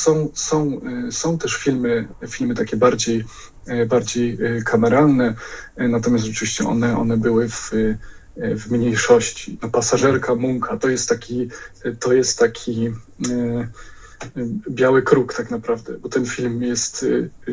są też filmy takie bardziej kameralne, natomiast rzeczywiście one były w mniejszości. No, Pasażerka Munka to jest taki biały kruk tak naprawdę, bo ten film jest...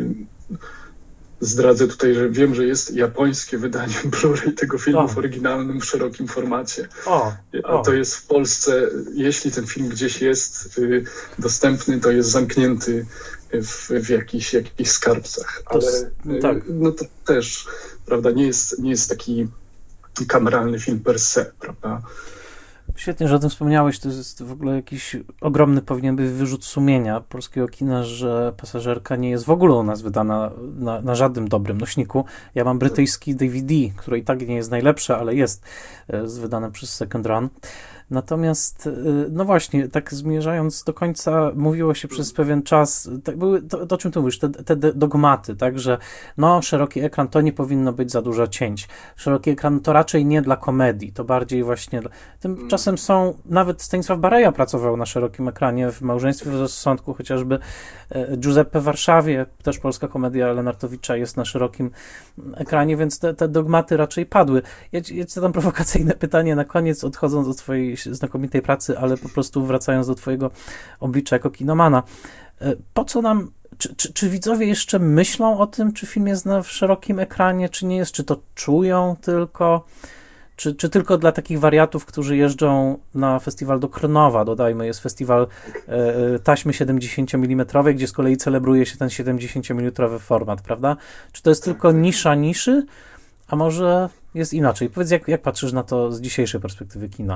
Zdradzę tutaj, że wiem, że jest japońskie wydanie Blu-ray tego filmu w oryginalnym, w szerokim formacie. A to jest w Polsce, jeśli ten film gdzieś jest dostępny, to jest zamknięty w jakichś skarbcach. Ale tak. No to też, prawda, nie jest taki kameralny film per se, prawda? Świetnie, że o tym wspomniałeś. To jest w ogóle jakiś ogromny powinien być wyrzut sumienia polskiego kina, że Pasażerka nie jest w ogóle u nas wydana na żadnym dobrym nośniku. Ja mam brytyjski DVD, który i tak nie jest najlepszy, ale jest wydany przez Second Run. Natomiast, no właśnie, tak zmierzając do końca, mówiło się przez pewien czas, to o czym ty mówisz, te dogmaty, tak, że no, szeroki ekran to nie powinno być za dużo cięć. Szeroki ekran to raczej nie dla komedii, to bardziej właśnie... Tymczasem nawet Stanisław Bareja pracował na szerokim ekranie w Małżeństwie w rozsądku, chociażby Giuseppe w Warszawie, też polska komedia Lenartowicza jest na szerokim ekranie, więc te dogmaty raczej padły. Ja ci zadam prowokacyjne pytanie na koniec, odchodząc od twojej znakomitej pracy, ale po prostu wracając do twojego oblicza jako kinomana. Po co nam, czy widzowie jeszcze myślą o tym, czy film jest w szerokim ekranie, czy nie jest, czy to czują tylko, czy tylko dla takich wariatów, którzy jeżdżą na festiwal do Krnowa, dodajmy, jest festiwal taśmy 70 mm, gdzie z kolei celebruje się ten 70 mm format, prawda? Czy to jest tylko nisza niszy, a może jest inaczej? Powiedz, jak patrzysz na to z dzisiejszej perspektywy kina?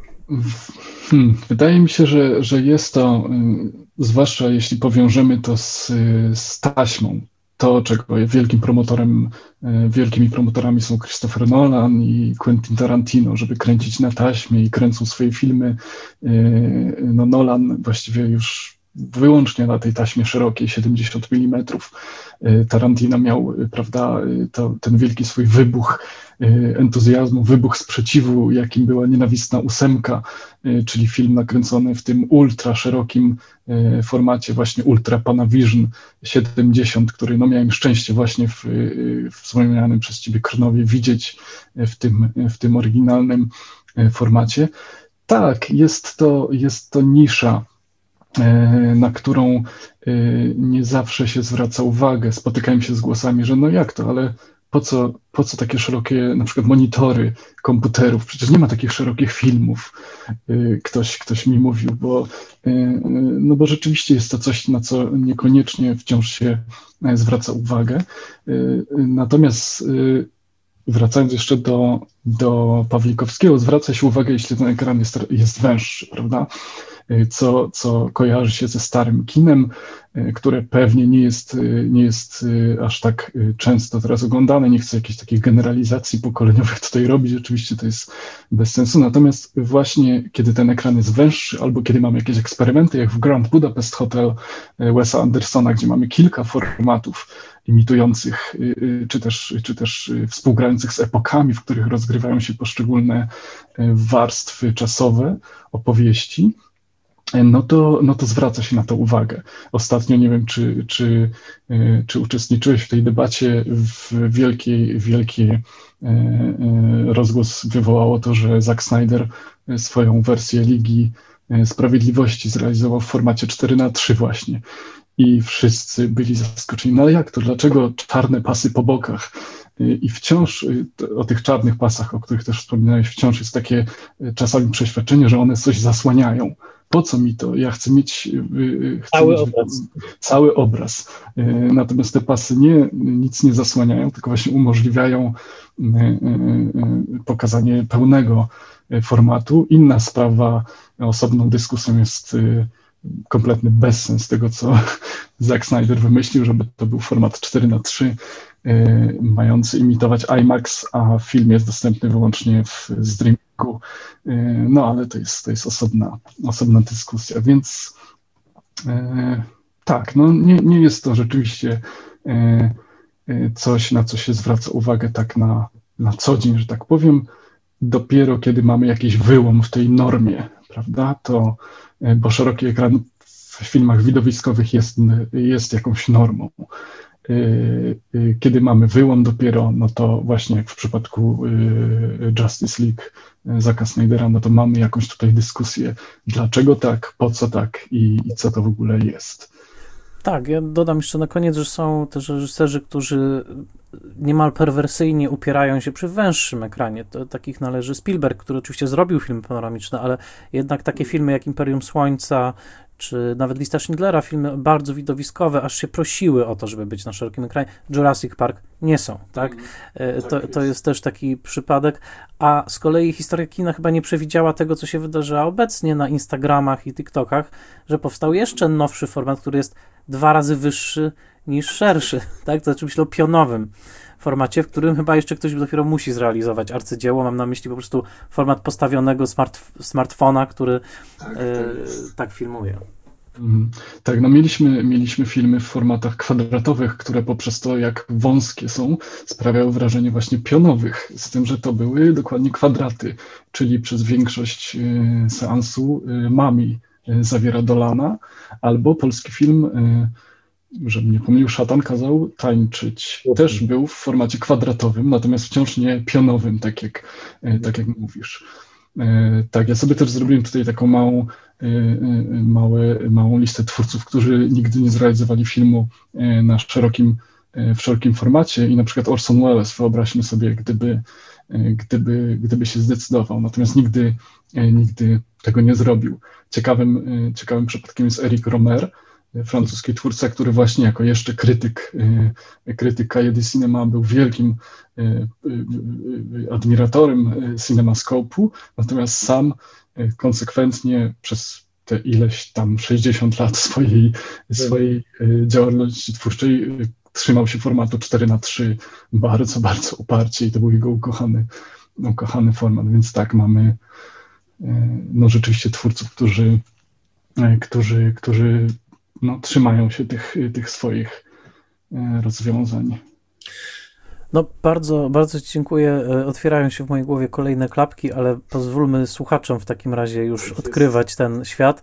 Wydaje mi się, że jest to, zwłaszcza jeśli powiążemy to z taśmą, to czego wielkimi promotorami są Christopher Nolan i Quentin Tarantino, żeby kręcić na taśmie i kręcą swoje filmy. No Nolan właściwie już wyłącznie na tej taśmie szerokiej, 70 mm. Tarantino miał, prawda, ten wielki swój wybuch entuzjazmu, wybuch sprzeciwu, jakim była Nienawistna ósemka, czyli film nakręcony w tym ultra szerokim formacie, właśnie Ultra Panavision 70, który no miałem szczęście właśnie w wspomnianym przez ciebie Krnowie widzieć w tym oryginalnym formacie. Tak, jest to nisza, na którą nie zawsze się zwraca uwagę. Spotykałem się z głosami, że no jak to, ale po co takie szerokie, na przykład monitory komputerów? Przecież nie ma takich szerokich filmów. Ktoś mi mówił, bo rzeczywiście jest to coś, na co niekoniecznie wciąż się zwraca uwagę. Natomiast wracając jeszcze do Pawlikowskiego, zwraca się uwagę, jeśli ten ekran jest węższy, prawda? Co kojarzy się ze starym kinem, które pewnie nie jest aż tak często teraz oglądane. Nie chcę jakichś takich generalizacji pokoleniowych tutaj robić, oczywiście to jest bez sensu. Natomiast właśnie kiedy ten ekran jest węższy, albo kiedy mamy jakieś eksperymenty, jak w Grand Budapest Hotel Wesa Andersona, gdzie mamy kilka formatów imitujących, czy też współgrających z epokami, w których rozgrywają się poszczególne warstwy czasowe opowieści, no to zwraca się na to uwagę. Ostatnio, nie wiem, czy uczestniczyłeś w tej debacie, wielki rozgłos wywołało to, że Zack Snyder swoją wersję Ligi Sprawiedliwości zrealizował w formacie 4:3 właśnie. i wszyscy byli zaskoczeni. No ale jak to? Dlaczego czarne pasy po bokach? I wciąż o tych czarnych pasach, o których też wspominałeś, wciąż jest takie czasami przeświadczenie, że one coś zasłaniają. Po co mi to? Ja chcę mieć cały obraz. Natomiast te pasy nic nie zasłaniają, tylko właśnie umożliwiają pokazanie pełnego formatu. Inna sprawa, osobną dyskusją jest kompletny bezsens tego, co Zack Snyder wymyślił, żeby to był format 4:3, mający imitować IMAX, a film jest dostępny wyłącznie w streamingu. No ale to jest osobna dyskusja, więc tak, no nie jest to rzeczywiście coś, na co się zwraca uwagę tak na co dzień, że tak powiem. Dopiero kiedy mamy jakiś wyłom w tej normie, prawda, to, bo szeroki ekran w filmach widowiskowych jest jakąś normą. Kiedy mamy wyłom dopiero, no to właśnie jak w przypadku Justice League Zacka Snydera, no to mamy jakąś tutaj dyskusję, dlaczego tak, po co tak i co to w ogóle jest. Tak, ja dodam jeszcze na koniec, że są też reżyserzy, którzy niemal perwersyjnie upierają się przy węższym ekranie. Takich należy Spielberg, który oczywiście zrobił filmy panoramiczne, ale jednak takie filmy jak Imperium Słońca, czy nawet Lista Schindlera, filmy bardzo widowiskowe, aż się prosiły o to, żeby być na szerokim ekranie. Jurassic Park nie są, tak? To jest też taki przypadek, a z kolei historia kina chyba nie przewidziała tego, co się wydarza obecnie na Instagramach i TikTokach, że powstał jeszcze nowszy format, który jest 2 razy wyższy niż szerszy, tak? To znaczy myślę o pionowym formacie, w którym chyba jeszcze ktoś dopiero musi zrealizować arcydzieło. Mam na myśli po prostu format postawionego smartfona, który tak filmuje. Tak, no mieliśmy filmy w formatach kwadratowych, które poprzez to, jak wąskie są, sprawiały wrażenie właśnie pionowych, z tym, że to były dokładnie kwadraty, czyli przez większość seansu Mami Xaviera Dolana, albo polski film, żebym nie pomylił, Szatan kazał tańczyć. Też był w formacie kwadratowym, natomiast wciąż nie pionowym, tak jak mówisz. Tak, ja sobie też zrobiłem tutaj taką małą listę twórców, którzy nigdy nie zrealizowali filmu w szerokim formacie i na przykład Orson Welles, wyobraźmy sobie, gdyby się zdecydował, natomiast nigdy tego nie zrobił. Ciekawym przypadkiem jest Eric Romer, francuski twórca, który właśnie jako jeszcze krytyk Cahiers du Cinéma był wielkim admiratorem CinemaScope'u, natomiast sam konsekwentnie przez te ileś tam 60 lat swojej działalności twórczej trzymał się formatu 4:3 bardzo, bardzo uparcie i to był jego ukochany format, więc tak, mamy no rzeczywiście twórców, którzy no, trzymają się tych swoich rozwiązań. No bardzo, bardzo Ci dziękuję. Otwierają się w mojej głowie kolejne klapki, ale pozwólmy słuchaczom w takim razie już odkrywać ten świat.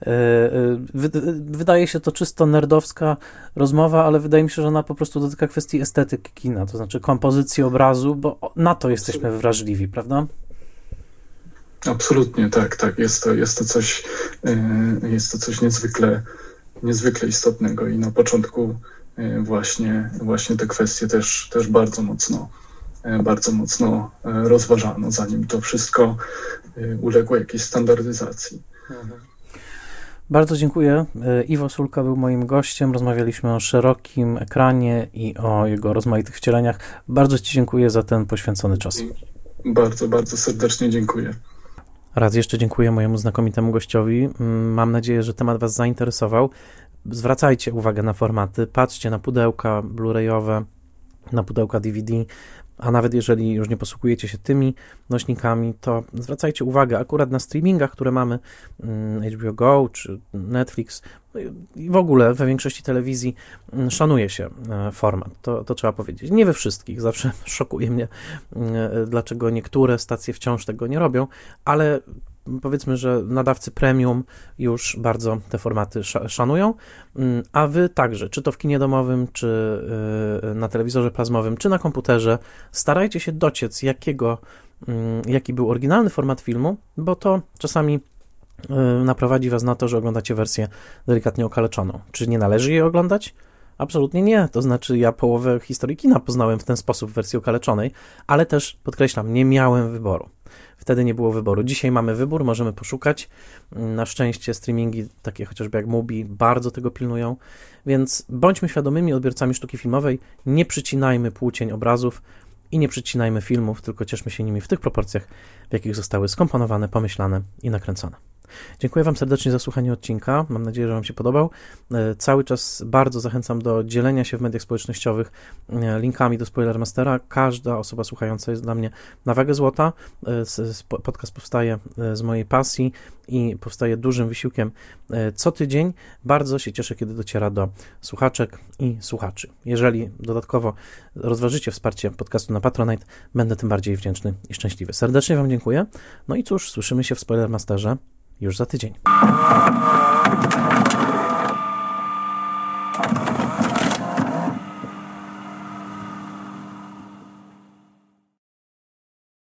Wydaje się to czysto nerdowska rozmowa, ale wydaje mi się, że ona po prostu dotyka kwestii estetyki kina, to znaczy kompozycji obrazu, bo na to jesteśmy wrażliwi, prawda? Absolutnie, tak. Jest to coś niezwykle istotnego i na początku właśnie te kwestie też bardzo mocno rozważano, zanim to wszystko uległo jakiejś standaryzacji. Bardzo dziękuję. Iwo Sulka był moim gościem. Rozmawialiśmy o szerokim ekranie i o jego rozmaitych wcieleniach. Bardzo Ci dziękuję za ten poświęcony czas. Bardzo, bardzo serdecznie dziękuję. Raz jeszcze dziękuję mojemu znakomitemu gościowi. Mam nadzieję, że temat Was zainteresował. Zwracajcie uwagę na formaty, patrzcie na pudełka blu-rayowe, na pudełka DVD, a nawet jeżeli już nie posługujecie się tymi nośnikami, to zwracajcie uwagę akurat na streamingach, które mamy, HBO Go czy Netflix i w ogóle we większości telewizji szanuje się format, to trzeba powiedzieć. Nie we wszystkich, zawsze szokuje mnie, dlaczego niektóre stacje wciąż tego nie robią, ale powiedzmy, że nadawcy premium już bardzo te formaty szanują, a wy także, czy to w kinie domowym, czy na telewizorze plazmowym, czy na komputerze, starajcie się dociec, jaki był oryginalny format filmu, bo to czasami naprowadzi was na to, że oglądacie wersję delikatnie okaleczoną. Czy nie należy jej oglądać? Absolutnie nie. To znaczy, ja połowę historii kina poznałem w ten sposób w wersji okaleczonej, ale też, podkreślam, nie miałem wyboru. Wtedy nie było wyboru. Dzisiaj mamy wybór, możemy poszukać. Na szczęście streamingi, takie chociażby jak Mubi, bardzo tego pilnują, więc bądźmy świadomymi odbiorcami sztuki filmowej, nie przycinajmy płócień obrazów i nie przycinajmy filmów, tylko cieszmy się nimi w tych proporcjach, w jakich zostały skomponowane, pomyślane i nakręcone. Dziękuję wam serdecznie za słuchanie odcinka. Mam nadzieję, że wam się podobał. Cały czas bardzo zachęcam do dzielenia się w mediach społecznościowych linkami do Spoilermastera. Każda osoba słuchająca jest dla mnie na wagę złota. Podcast powstaje z mojej pasji i powstaje dużym wysiłkiem co tydzień. Bardzo się cieszę, kiedy dociera do słuchaczek i słuchaczy. Jeżeli dodatkowo rozważycie wsparcie podcastu na Patronite, będę tym bardziej wdzięczny i szczęśliwy. Serdecznie wam dziękuję. No i cóż, słyszymy się w Spoilermasterze już za tydzień.